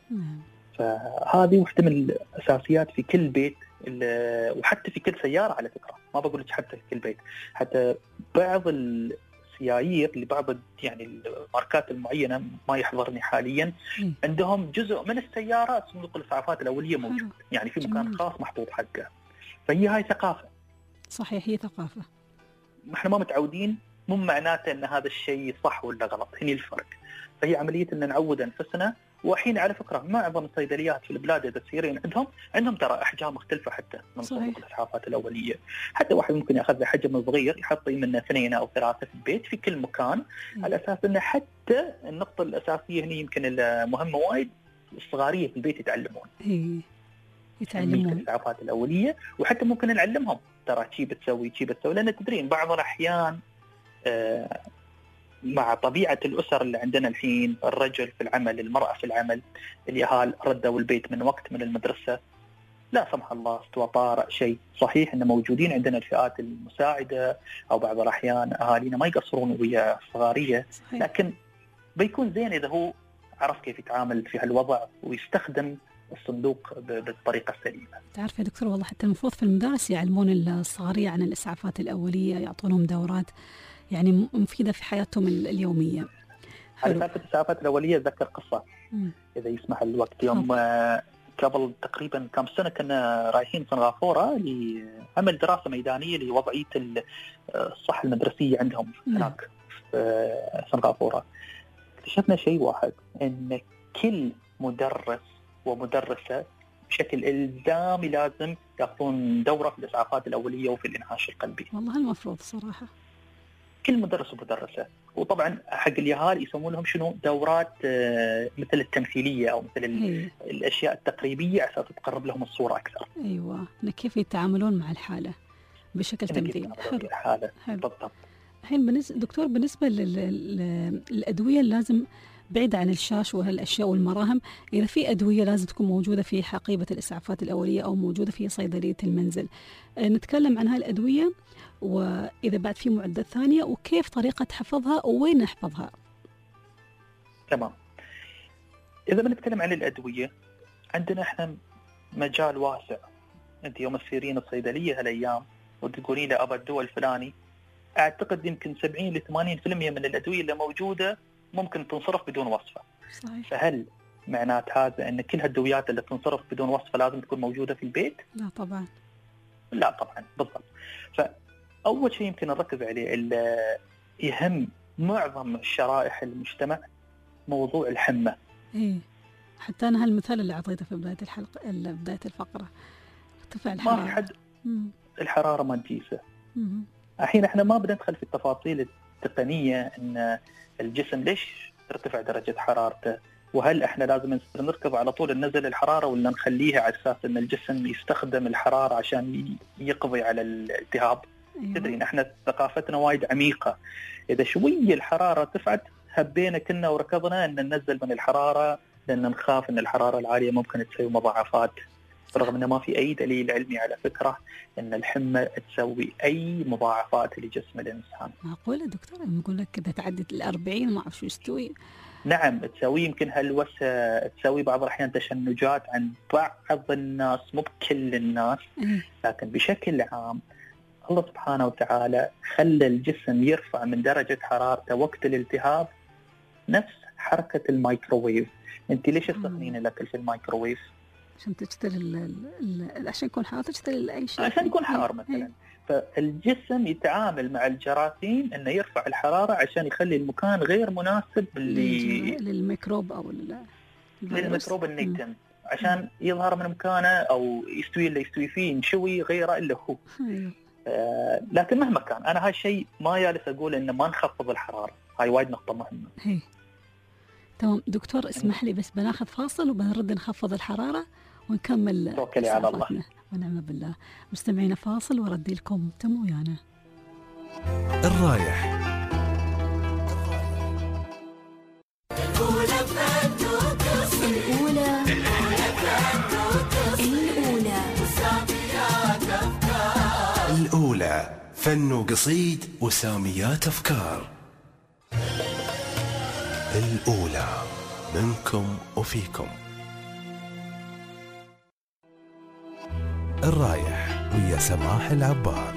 فهذه واحدة من الأساسيات في كل بيت، وحتى في كل سيارة على فكرة، ما بقول لك حتى في كل بيت، حتى بعض السيايير لبعض يعني الماركات المعينة ما يحضرني حاليا، عندهم جزء من السيارة صندوق الإسعافات الأولية موجود، يعني في مكان خاص محطوط حقه. فهي هاي ثقافة. صحيح، هي ثقافة. احنا ما متعودين، مو معناته ان هذا الشيء صح ولا غلط، هني الفرق. فهي عملية ان نعود انفسنا. وحين على فكرة معظم الصيدليات في البلاد إذا تسيرين عندهم ترى أحجام مختلفة حتى من صندوق الإسعافات الأولية. حتى واحد ممكن يأخذ حجم صغير يحط منه 2 أو 3 في البيت في كل مكان، على أساس أنه حتى النقطة الأساسية هنا يمكن المهمة وايد، الصغارية في البيت يتعلمون. يتعلمون الإسعافات الأولية، وحتى ممكن نعلمهم ترى شي بتسوي، لأن تدرين بعض الأحيان مع طبيعة الأسر اللي عندنا الحين، الرجل في العمل، المرأة في العمل، اليهال ردوا البيت من وقت من المدرسة، لا سمح الله استوى طارئ شيء. صحيح أن موجودين عندنا الفئات المساعدة، أو بعض الأحيان أهالينا ما يقصرون ويا صغارية، لكن بيكون زين إذا هو عرف كيف يتعامل في هالوضع ويستخدم الصندوق بالطريقة السليمة. تعرف يا دكتور، والله حتى المفروض في المدارس يعلمون الصغارية عن الإسعافات الأولية، يعطونهم دورات يعني مفيدة في حياتهم اليومية. على سالفة الإسعافات الأولية أتذكر قصة إذا يسمح الوقت. يوم قبل تقريبا كم سنة كنا رايحين سنغافورة لعمل دراسة ميدانية لوضعية الصحة المدرسية عندهم هناك سنغافورة، اكتشفنا شيء واحد، ان كل مدرس ومدرسة بشكل إلزامي لازم يأخذون دورة في الإسعافات الأولية وفي الإنعاش القلبي. والله المفروض صراحة كل مدرس ومدرسة. وطبعا حق اليهال يسمون لهم شنو دورات مثل التمثيلية أو مثل الأشياء التقريبية عشان تقرب لهم الصورة أكثر. أيوة، كيف يتعاملون مع الحالة بشكل تمثيلي. حلو. بالضبط. الحين دكتور، بالنسبة للأدوية لازم بعيد عن الشاش وهالأشياء والمراهم، إذا في أدوية لازم تكون موجودة في حقيبة الإسعافات الأولية أو موجودة في صيدلية المنزل، نتكلم عن هالأدوية، وإذا بعد في معدات ثانية وكيف طريقة حفظها ووين نحفظها. تمام. إذا بنتكلم عن الأدوية، عندنا إحنا مجال واسع. أنت يوم تسيرين الصيدلية هالأيام وتقولين له أبى الدواء الفلاني، أعتقد يمكن 70 ل 80% من الأدوية اللي موجودة ممكن تنصرف بدون وصفة. صحيح. فهل معنات هذا أن كل هالدويات اللي تنصرف بدون وصفة لازم تكون موجودة في البيت؟ لا طبعا. لا طبعا. بالضبط. فأول شيء يمكن نركز عليه اللي يهم معظم شرائح المجتمع موضوع الحمى. إيه، حتى أنا هالمثال اللي أعطيته في بداية الحلقة، بداية الفقرة، ارتفاع الحرارة. ما في حد الحرارة ما تجيسه. الحين احنا ما بندخل في التفاصيل التقنية ان الجسم ليش ترتفع درجة حرارته، وهل احنا لازم نركض على طول ننزل الحرارة ولا نخليها على اساس ان الجسم يستخدم الحرارة عشان يقضي على الالتهاب. أيوة. تدرين احنا ثقافتنا وايد عميقة، اذا شوية الحرارة ارتفعت هبينا كنا وركضنا ان ننزل من الحرارة، لان نخاف ان الحرارة العالية ممكن تسوي مضاعفات، رغم أنه ما في أي دليل علمي على فكرة أن الحمى تسوي أي مضاعفات لجسم الإنسان. معقولة دكتور؟ يقول لك إذا تعدت 40 ما أعرف شو يستوي. نعم تسوي، يمكن هلوسة، تسوي بعض الأحيان تشنجات عند بعض الناس، مو بكل الناس، لكن بشكل عام الله سبحانه وتعالى خلى الجسم يرفع من درجة حرارته وقت الالتهاب نفس حركة الميكروويف. أنت ليش تسخنين الأكل في الميكروويف؟ عشان تشتري عشان يكون حار، تشتري أي شيء عشان يكون حار مثلا. فالجسم يتعامل مع الجراثيم انه يرفع الحرارة عشان يخلي المكان غير مناسب للميكروب او للميكروب النيتم، عشان يظهر من مكانه او يستوي اللي يستوي فيه نشوي غيره الا هو. لكن مهما كان انا هالشيء ما جالس اقول انه ما نخفض الحرارة، هاي وايد نقطة مهمة. تمام دكتور، اسمح لي بس بناخذ فاصل وبنرد نخفض الحرارة ونكمل. توكلي على الله ونعم بالله. مستمعينا فاصل وردي لكم، تم ويانا. الرايح. الأولى فن وقصيد وساميات أفكار. الأولى منكم وفيكم. الرايح ويا سماح العبار.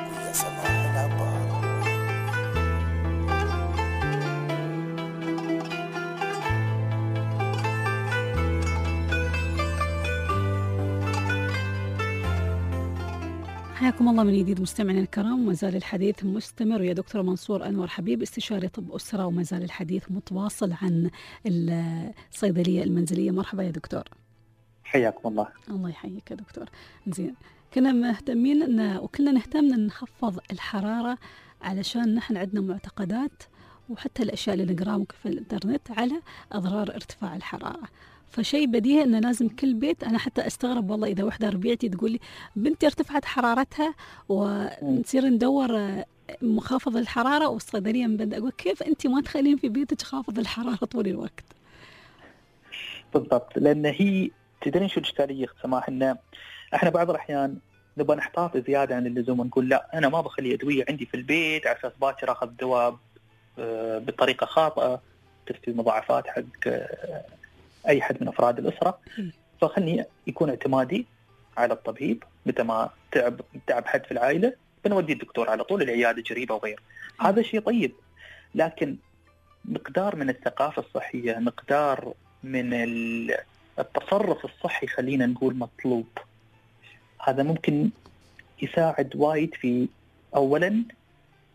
حياكم الله من جديد مستمعينا الكرام، وما زال الحديث مستمر ويا دكتور منصور أنور حبيب استشاري طب أسرة، وما زال الحديث متواصل عن الصيدلية المنزلية. مرحبا يا دكتور. حياكم الله. الله يحييك يا دكتور. زين، كنا مهتمين وكلنا نهتم أن نخفض الحرارة علشان نحن عندنا معتقدات وحتى الأشياء اللي نقراها في الإنترنت على أضرار ارتفاع الحرارة. فشيء بديهي أنه لازم كل بيت، أنا حتى أستغرب والله إذا وحدة ربيعتي تقول لي بنتي ارتفعت حرارتها ونصير ندور مخافض الحرارة والصيدلية من بدأ، أقول كيف أنت ما تخلين في بيتك خافض الحرارة طول الوقت؟ بالضبط، لأن هي تدرين شو الإشكالية سماح، إن إحنا بعض الأحيان نبغى نحتاط زيادة عن اللزوم ونقول لا أنا ما بخلي أدوية عندي في البيت على أساس باكر أخذ دواء بطريقة خاطئة تسوي مضاعفات حق أي حد من أفراد الأسرة، فخلني يكون اعتمادي على الطبيب. متى ما تعب حد في العائلة بنودي الدكتور على طول، العيادة قريبة وغيره. هذا شيء طيب، لكن مقدار من الثقافة الصحية، مقدار من التصرف الصحي خلينا نقول مطلوب. هذا ممكن يساعد وايد في أولا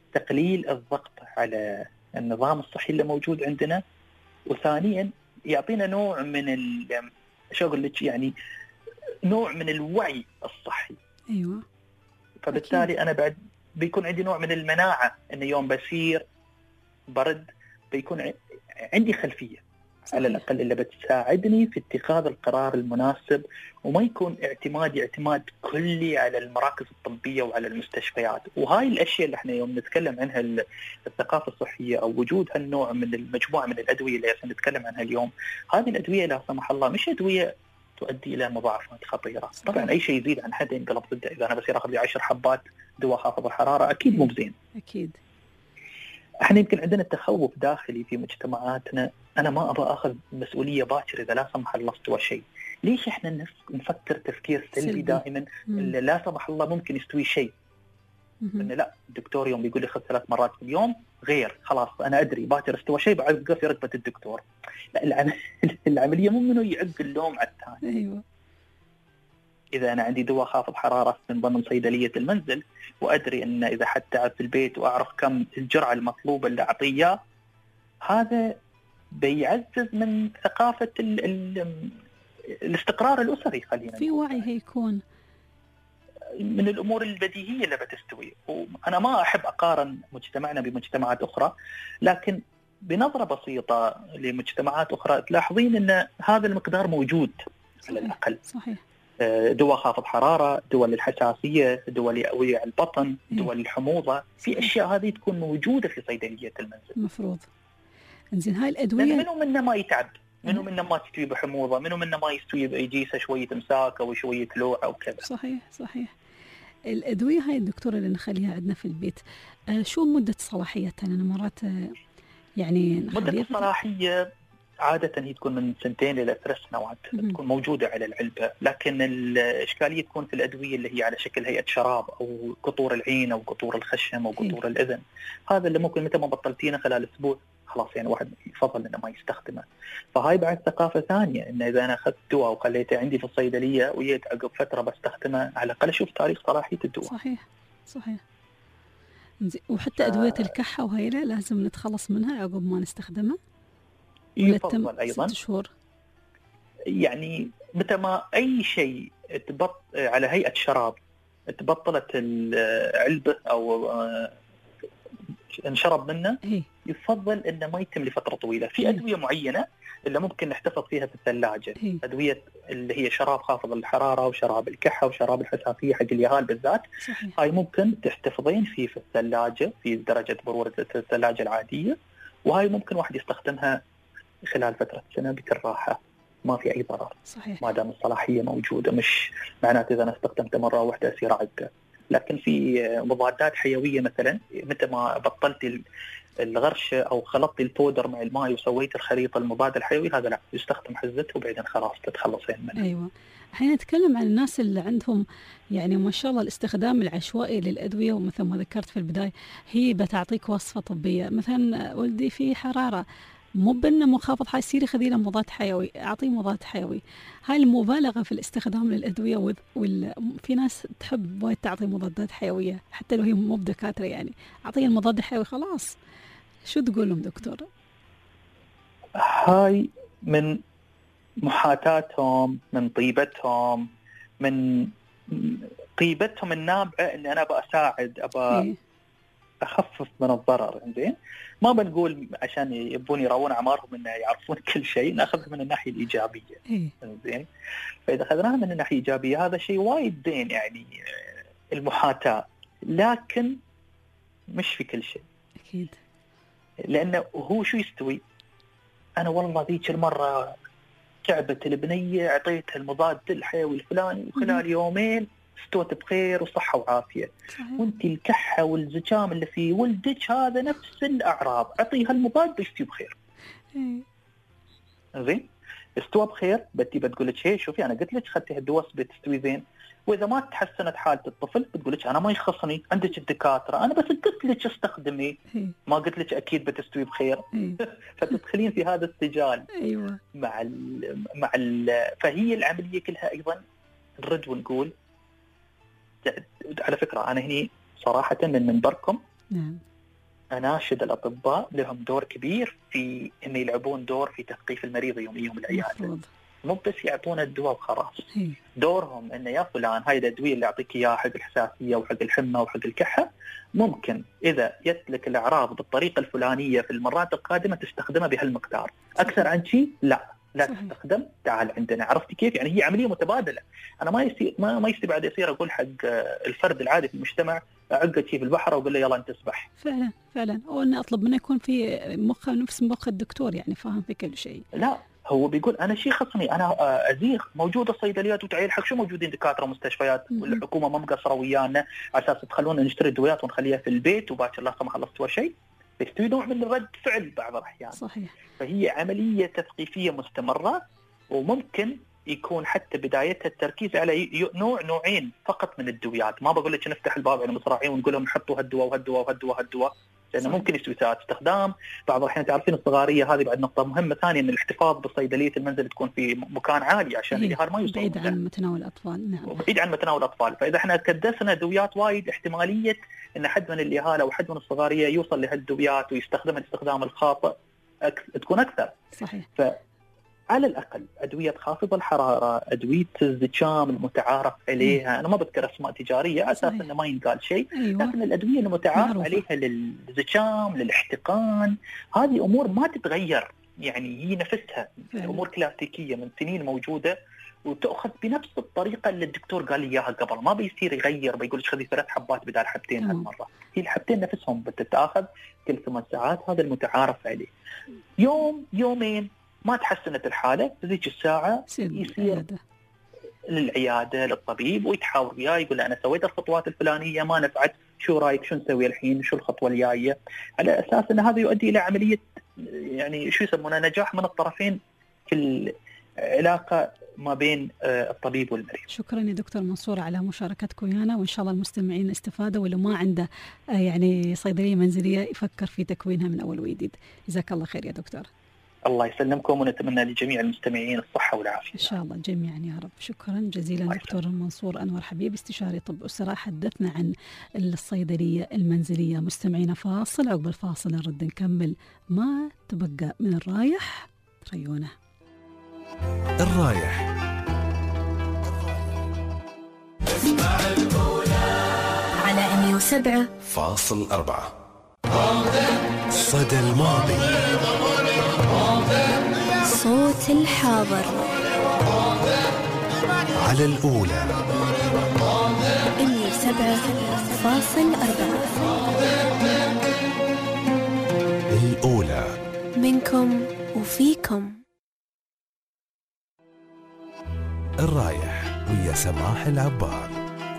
تقليل الضغط على النظام الصحي اللي موجود عندنا، وثانيا يعطينا نوع من شو أقول لك يعني نوع من الوعي الصحي. أيوة. فبالتالي أكيد. أنا بعد بيكون عندي نوع من المناعة، إن يوم بسير برد بيكون عندي خلفية على الأقل اللي بتساعدني في اتخاذ القرار المناسب، وما يكون اعتماد كلي على المراكز الطبية وعلى المستشفيات. وهاي الأشياء اللي احنا يوم نتكلم عنها الثقافة الصحية أو وجود هالنوع من المجموعة من الأدوية اللي نتكلم عنها اليوم، هذه الأدوية لا سمح الله مش أدوية تؤدي إلى مضاعفات خطيرة. طبعا أي شيء يزيد عن حد ينقلب ضده. إذا أنا بصير أخذ لي 10 حبات دواء خافض الحرارة أكيد مو بزين. أكيد. احنا يمكن عندنا تخوف داخلي في مجتمعاتنا، انا ما ابغى اخذ مسؤوليه باكر اذا لا سمح الله استوى شيء. ليش احنا نفكر تفكير سلبي دائما؟ اللي لا سمح الله ممكن يستوي شيء، انه لا الدكتور يوم بيقول لي خذ 3 مرات في اليوم غير، خلاص انا ادري باكر استوى شيء بعد في ركبه الدكتور. لا العمليه مو منه يعق اللوم على الثاني. ايوه. إذا أنا عندي دواء خافض حرارة من ضمن صيدلية المنزل، وأدري أن إذا حد تعب في البيت وأعرف كم الجرعة المطلوبة اللي أعطيه، هذا بيعزز من ثقافة الاستقرار الأسري. خلينا في وعي هيكون من الأمور البديهية اللي بتستوي. وأنا ما أحب أقارن مجتمعنا بمجتمعات أخرى، لكن بنظرة بسيطة لمجتمعات أخرى تلاحظين أن هذا المقدار موجود. صحيح. على الأقل صحيح. دواء خافض حرارة، دواء للحساسية، دواء لأوعية البطن، دواء للحموضة، في أشياء هذه تكون موجودة في صيدلية المنزل. المفروض. إنزين هاي الأدوية منه منا ما يتعب، منه منا ما تستوي بحموضة، منه منا ما يستوي يجيسه شوية امساك أو شوية لوع أو كذا. صحيح. صحيح. الأدوية هاي الدكتورة اللي نخليها عندنا في البيت، شو مدة صلاحيتها؟ أنا مرات يعني مدة الصلاحية عادة هي تكون من 2 إلى 3 سنوات تكون موجودة على العلبة، لكن الإشكالية تكون في الأدوية اللي هي على شكل هيئة شراب أو قطور العين أو قطور الخشم أو قطور الأذن. هذا اللي ممكن متى ما بطلتينه خلال أسبوع خلاص يعني واحد يفضل إنه ما يستخدمه. فهاي بعد ثقافة ثانية، إن إذا أنا أخذت دواء وخليته عندي في الصيدلية وجيت عقب فترة بستخدمه، على الأقل أشوف تاريخ صلاحية الدواء. صحيح. صحيح. وحتى أدوية الكحة وهي لازم نتخلص منها عقب ما نستخدمها. يفضل أيضا 6 شهور. يعني متى ما أي شيء على هيئة شراب تبطلت العلبة أو انشرب منه، يفضل إنه ما يتم لفترة طويلة. في أدوية معينة اللي ممكن نحتفظ فيها في الثلاجة، أدوية اللي هي شراب خافض الحرارة وشراب الكحة وشراب الحساسية حق اليهال بالذات. هاي ممكن تحتفظين فيه في الثلاجة في درجة برودة الثلاجة العادية، وهاي ممكن واحد يستخدمها خلال فترة سنة بكل راحة، ما في أي ضرر. صحيح. ما دام الصلاحية موجودة، مش معناته إذا أنا استخدمته مرة واحدة أصير أعقه. لكن في مضادات حيوية مثلا متى ما بطلت الغرشة أو خلطت البودر مع الماء وسويت الخليط المضاد الحيوي، هذا لا يستخدم حزته وبعدين خلاص تتخلصين منه. أيوة. الحين نتكلم عن الناس اللي عندهم يعني ما شاء الله الاستخدام العشوائي للأدوية، ومثل ما ذكرت في البداية هي بتعطيك وصفة طبية، مثلا ولدي في حرارة مو بأنه مخافض حيصير يخذي له مضاد حيوي، أعطيه مضاد حيوي. هاي المبالغة في الاستخدام للأدوية، في ناس تحب وايد تعطي مضادات حيوية حتى لو هي مو بدكاترة، يعني أعطيه المضاد الحيوي خلاص. شو تقول لهم دكتور؟ هاي من محاتاتهم، من طيبتهم، من طيبتهم النابعة إن أنا بأساعد أخفف من الضرر. زين، ما بنقول عشان يبون يروون أعمارهم إنه يعرفون كل شيء، نأخذ من الناحية الإيجابية. زين، فإذا أخذناها من الناحية الإيجابية هذا شيء وايد زين، يعني المحاتاة، لكن مش في كل شيء. أكيد. لأنه هو شو يستوي؟ أنا والله ذيك المرة تعبت البنية أعطيتها المضاد الحيوي الفلاني وخلال يومين استوت بخير وصحة وعافية. وانت الكحة والزكام اللي في ولدك هذا نفس الأعراض، أعطيها المضاد بيستوي بخير. زين، استوى بخير، بتقول لك هي شوفي أنا قلت لك خدتي هالدواء بتستوي زين. وإذا ما تحسنت حالة الطفل بتقول لك أنا ما يخصني، عندك الدكاترة، أنا بس قلت لك استخدمي، ما قلت لك أكيد بتستوي بخير. فتدخلين في هذا السجال. أيوة. فهي العملية كلها أيضا نرد ونقول، على فكرة أنا هني صراحة من منبركم أناشد الأطباء لهم دور كبير في إن يلعبون دور في تثقيف المريض يوميا بالعيادة، مو بس يعطون الدواء وخلاص. دورهم إنه يا فلان هاي الأدوية اللي أعطيك إياها حق الحساسية وحق الحمى وحق الكحة، ممكن إذا جت لك الأعراض بالطريقة الفلانية في المرات القادمة تستخدمها بهالمقدار، أكثر عن شيء لا تستخدم، تعال عندنا. عرفتي كيف؟ يعني هي عملية متبادلة. أنا ما يصير بعد يصير أقول حق الفرد العادي في المجتمع أعقد شيء في البحر وأقول له يلا أنت تسبح. فعلا أو أن أطلب منه يكون في مخه نفس مخ الدكتور، يعني فاهم في كل شيء. لا، هو بيقول أنا شيء خصني، أنا أزيغ، موجودة الصيدليات وتعيل حق شو موجودين دكاترة ومستشفيات، والحكومة ما مقصرة ويانا على أساس تخلونا نشتري الدويات ونخليها في البيت وباكر لا ما خلصت شيء. بيستوي نوع من الرد فعل بعض الأحيان. صحيح. فهي عملية تثقيفية مستمرة، وممكن يكون حتى بدايتها التركيز على نوعين فقط من الدويات. ما بقول لك نفتح الباب على مصراعين ونقول لهم حطوا هالدواء وهالدواء وهالدواء وهالدواء، لأنه ممكن يسوي ساعات استخدام. بعض الأحيان تعرفين الصغارية هذه بعد نقطة مهمة ثانية، أن الاحتفاظ بصيدلية المنزل تكون في مكان عالي عشان الإهال ما يوصل بعيد عن متناول الأطفال. نعم، بعيد عن متناول الأطفال. فإذا احنا كدسنا دويات وايد، احتمالية أن حد من الإهالة أو حد من الصغارية يوصل لهالدويات ويستخدمها الاستخدام الخاطئ تكون أكثر. صحيح. على الأقل أدوية خافضة الحرارة، أدوية الزكام المتعارف عليها، أنا ما بذكر أسماء تجارية على أساس أنه ما ينقال شيء. أيوة. لكن الأدوية المتعارف عليها للزكام للاحتقان، هذه أمور ما تتغير، يعني هي نفسها أمور كلاسيكية من سنين موجودة وتأخذ بنفس الطريقة اللي الدكتور قال لي إياها قبل. ما بيصير يغير، بيقولش خذي 3 حبات بدل حبتين هالمرة. هي الحبتين نفسهم بتتأخذ كل 8 ساعات، هذا المتعارف عليه. يوم يومين ما تحسنت الحالة، ذيك الساعة يصير للعيادة للطبيب ويتحاور وياه، يقول أنا سويت الخطوات الفلانية ما نفعت، شو رأيك، شو نسوي الحين، شو الخطوة الجاية، على أساس أن هذا يؤدي إلى عملية يعني شو يسمونها نجاح من الطرفين في العلاقة ما بين الطبيب والمريض. شكرا يا دكتور منصور على مشاركتك ويانا، وإن شاء الله المستمعين استفادوا، واللي ما عنده يعني صيدلية منزلية يفكر في تكوينها من أول وجديد. جزاك الله خير يا دكتور. الله يسلمكم، ونتمنى لجميع المستمعين الصحة والعافية إن شاء الله جميعا يا رب. شكرا جزيلا دكتور منصور أنور حبيب، استشاري طب أسرة، حدثنا عن الصيدلية المنزلية. مستمعين فاصل، عقب الفاصل نرد نكمل ما تبقى من الرايح. ريونا الرايح على 107.4 صدى الماضي، صوت الحاضر، على الأولى 107.4 الأولى منكم وفيكم. الرايح ويا سماح العبار.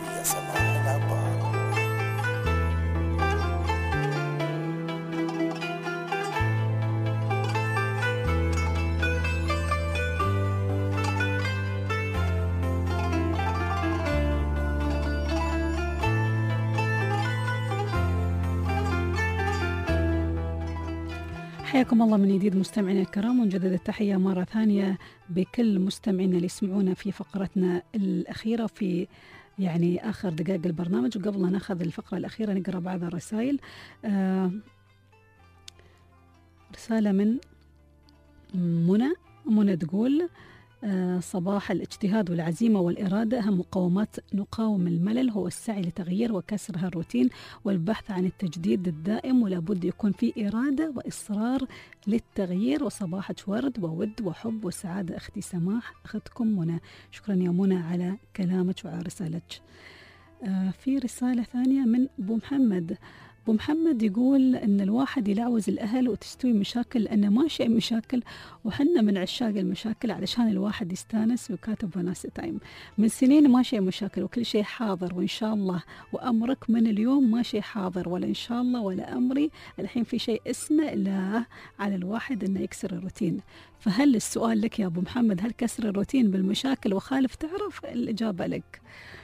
حياكم الله من جديد مستمعينا الكرام، ونجدد التحية مرة ثانية بكل مستمعينا اللي يسمعونا في فقرتنا الأخيرة في يعني آخر دقائق البرنامج. وقبل ما ناخذ الفقرة الأخيرة نقرأ بعض الرسائل. رسالة من منى تقول صباح الاجتهاد والعزيمة والإرادة أهم مقومات نقاوم الملل، هو السعي لتغيير وكسر هالروتين والبحث عن التجديد الدائم، ولا بد يكون في إرادة وإصرار للتغيير. وصباحة ورد وود وحب وسعادة أختي سماح، أختكم منى. شكرا يا منى على كلامك وعلى رسالتك. في رسالة ثانية من أبو محمد. أبو محمد يقول أن الواحد يلعوز الأهل وتستوي مشاكل، لأنه ما شيء مشاكل، وحنا من عشاق المشاكل علشان الواحد يستانس وكاتب وناس تايم. من سنين ما شيء مشاكل وكل شيء حاضر، وإن شاء الله وأمرك من اليوم ما شيء حاضر، ولا إن شاء الله ولا أمري. الحين في شيء اسمه لا، على الواحد أنه يكسر الروتين. فهل السؤال لك يا أبو محمد، هل كسر الروتين بالمشاكل وخالف تعرف؟ الإجابة لك.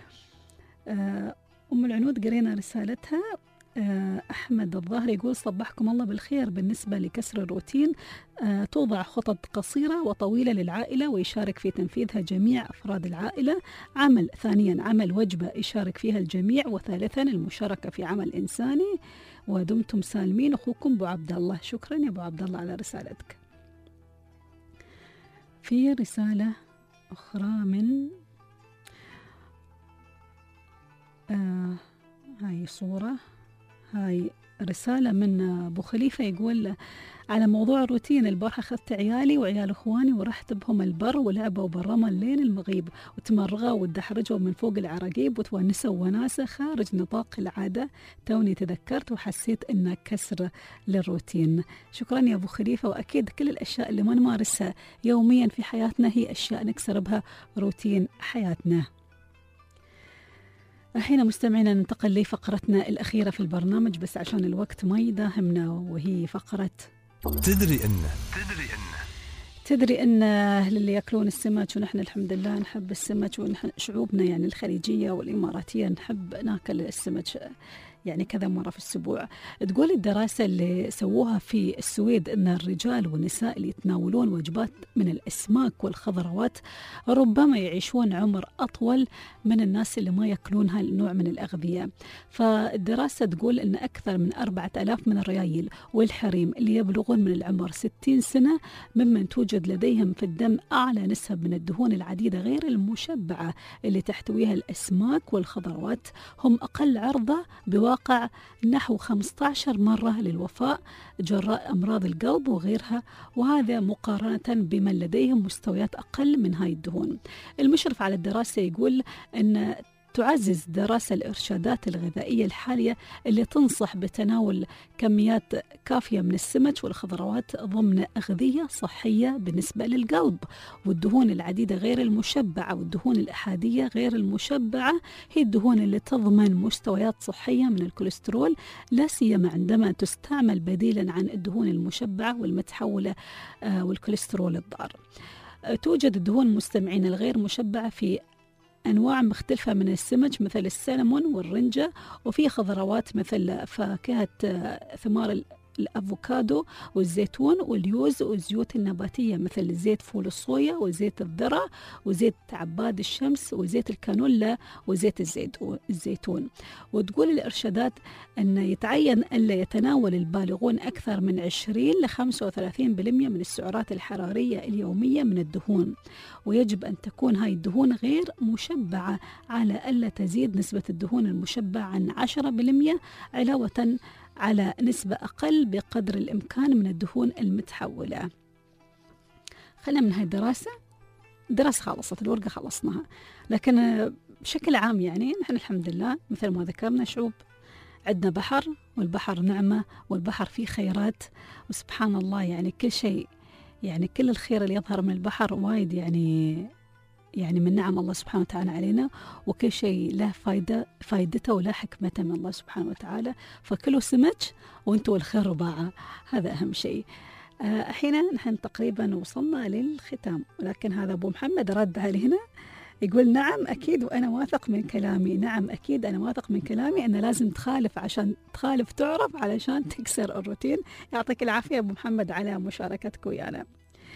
أم العنود قرينا رسالتها. أحمد الظاهر يقول صبحكم الله بالخير. بالنسبة لكسر الروتين توضع خطط قصيرة وطويلة للعائلة ويشارك في تنفيذها جميع أفراد العائلة. ثانيا عمل وجبة يشارك فيها الجميع. وثالثا المشاركة في عمل إنساني. ودمتم سالمين. أخوكم أبو عبد الله. شكرا يا أبو عبد الله على رسالتك. في رسالة أخرى من هاي صورة، هاي رسالة من أبو خليفة يقول على موضوع الروتين. البارحة أخذت عيالي وعيال إخواني ورحت بهم البر ولعبوا بالرمل لين المغيب وتمرغوا وتدحرجوا من فوق العراقيب وتونسوا وناسة خارج نطاق العادة. توني تذكرت وحسيت إنه كسر للروتين. شكرا يا أبو خليفة. وأكيد كل الأشياء اللي ما نمارسها يوميا في حياتنا هي أشياء نكسر بها روتين حياتنا. الحين مستمعينا ننتقل لفقرتنا الأخيرة في البرنامج بس عشان الوقت ما يداهمنا، وهي فقرة تدري إن للي يأكلون السمك، ونحن الحمد لله نحب السمك، ونحن شعوبنا يعني الخليجية والإماراتية نحب ناكل السمك يعني كذا مرة في الأسبوع. تقول الدراسة اللي سووها في السويد أن الرجال والنساء اللي يتناولون وجبات من الأسماك والخضروات ربما يعيشون عمر أطول من الناس اللي ما يأكلون هالنوع من الأغذية. فالدراسة تقول أن أكثر من 4000 من الريايل والحريم اللي يبلغون من العمر 60 سنة ممن توجد لديهم في الدم أعلى نسب من الدهون العديدة غير المشبعة اللي تحتويها الأسماك والخضروات هم أقل عرضة بواقع نحو 15 مرة للوفاة جراء أمراض القلب وغيرها، وهذا مقارنة بمن لديهم مستويات أقل من هاي الدهون. المشرف على الدراسة يقول أن تعزز دراسة الإرشادات الغذائية الحالية اللي تنصح بتناول كميات كافية من السمك والخضروات ضمن أغذية صحية بالنسبة للقلب. والدهون العديدة غير المشبعة والدهون الأحادية غير المشبعة هي الدهون اللي تضمن مستويات صحية من الكوليسترول، لا سيما عندما تستعمل بديلا عن الدهون المشبعة والمتحولة والكوليسترول الضار. توجد الدهون مستمعين الغير مشبعة في أنواع مختلفة من السمك مثل السلمون والرنجة، وفي خضروات مثل فاكهة ثمار الأفوكادو والزيتون واليوز والزيوت النباتية مثل زيت فول الصويا وزيت الذرة وزيت عباد الشمس وزيت الكانولا وزيت الزيتون. وتقول الإرشادات أن يتعين ألا يتناول البالغون أكثر من 20 ل 35% من السعرات الحرارية اليومية من الدهون، ويجب أن تكون هاي الدهون غير مشبعة على ألا تزيد نسبة الدهون المشبعة عن 10% علاوة على نسبة أقل بقدر الإمكان من الدهون المتحولة. خلينا من هاي الدراسة خلصت الورقة خلصناها، لكن بشكل عام يعني نحن الحمد لله مثل ما ذكرنا شعوب عندنا بحر، والبحر نعمة والبحر فيه خيرات، وسبحان الله يعني كل شيء يعني كل الخير اللي يظهر من البحر وايد يعني من نعم الله سبحانه وتعالى علينا، وكل شيء له فايدته وله حكمته من الله سبحانه وتعالى. فكلوا سمك وانتوا الخير رباعة، هذا أهم شيء. حين نحن تقريبا وصلنا للختام، ولكن هذا أبو محمد رد علينا يقول نعم أكيد وأنا واثق من كلامي. نعم أكيد أنا واثق من كلامي أن لازم تخالف عشان تخالف تعرف علشان تكسر الروتين. يعطيك العافية أبو محمد على مشاركتك ويانا.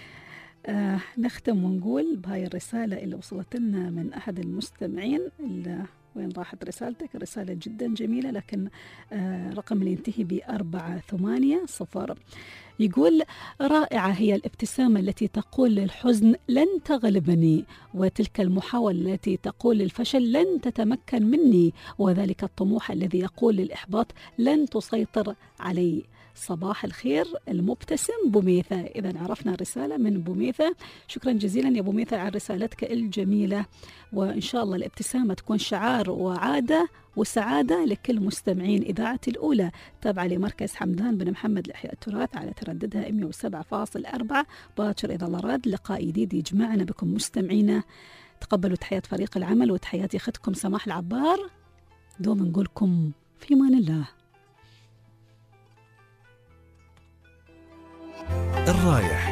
نختم ونقول بهاي الرسالة اللي وصلت لنا من أحد المستمعين. وين راحت رسالتك؟ رسالة جدا جميلة، لكن رقم اللي ينتهي ب480. يقول رائعة هي الابتسامة التي تقول للحزن لن تغلبني، وتلك المحاولة التي تقول للفشل لن تتمكن مني، وذلك الطموح الذي يقول للإحباط لن تسيطر علي. صباح الخير المبتسم بوميثة. إذا عرفنا رسالة من بوميثة. شكرا جزيلا يا بوميثة على رسالتك الجميلة، وإن شاء الله الابتسامة تكون شعار وعادة وسعادة لكل مستمعين إذاعة الأولى، تابعة لمركز حمدان بن محمد لإحياء التراث على ترددها 107.4. باكر إذا الله راد لقاء جديد يجمعنا بكم مستمعينا. تقبلوا تحيات فريق العمل وتحياتي أختكم سماح العبار. دوم نقولكم في أمان الله. الرايح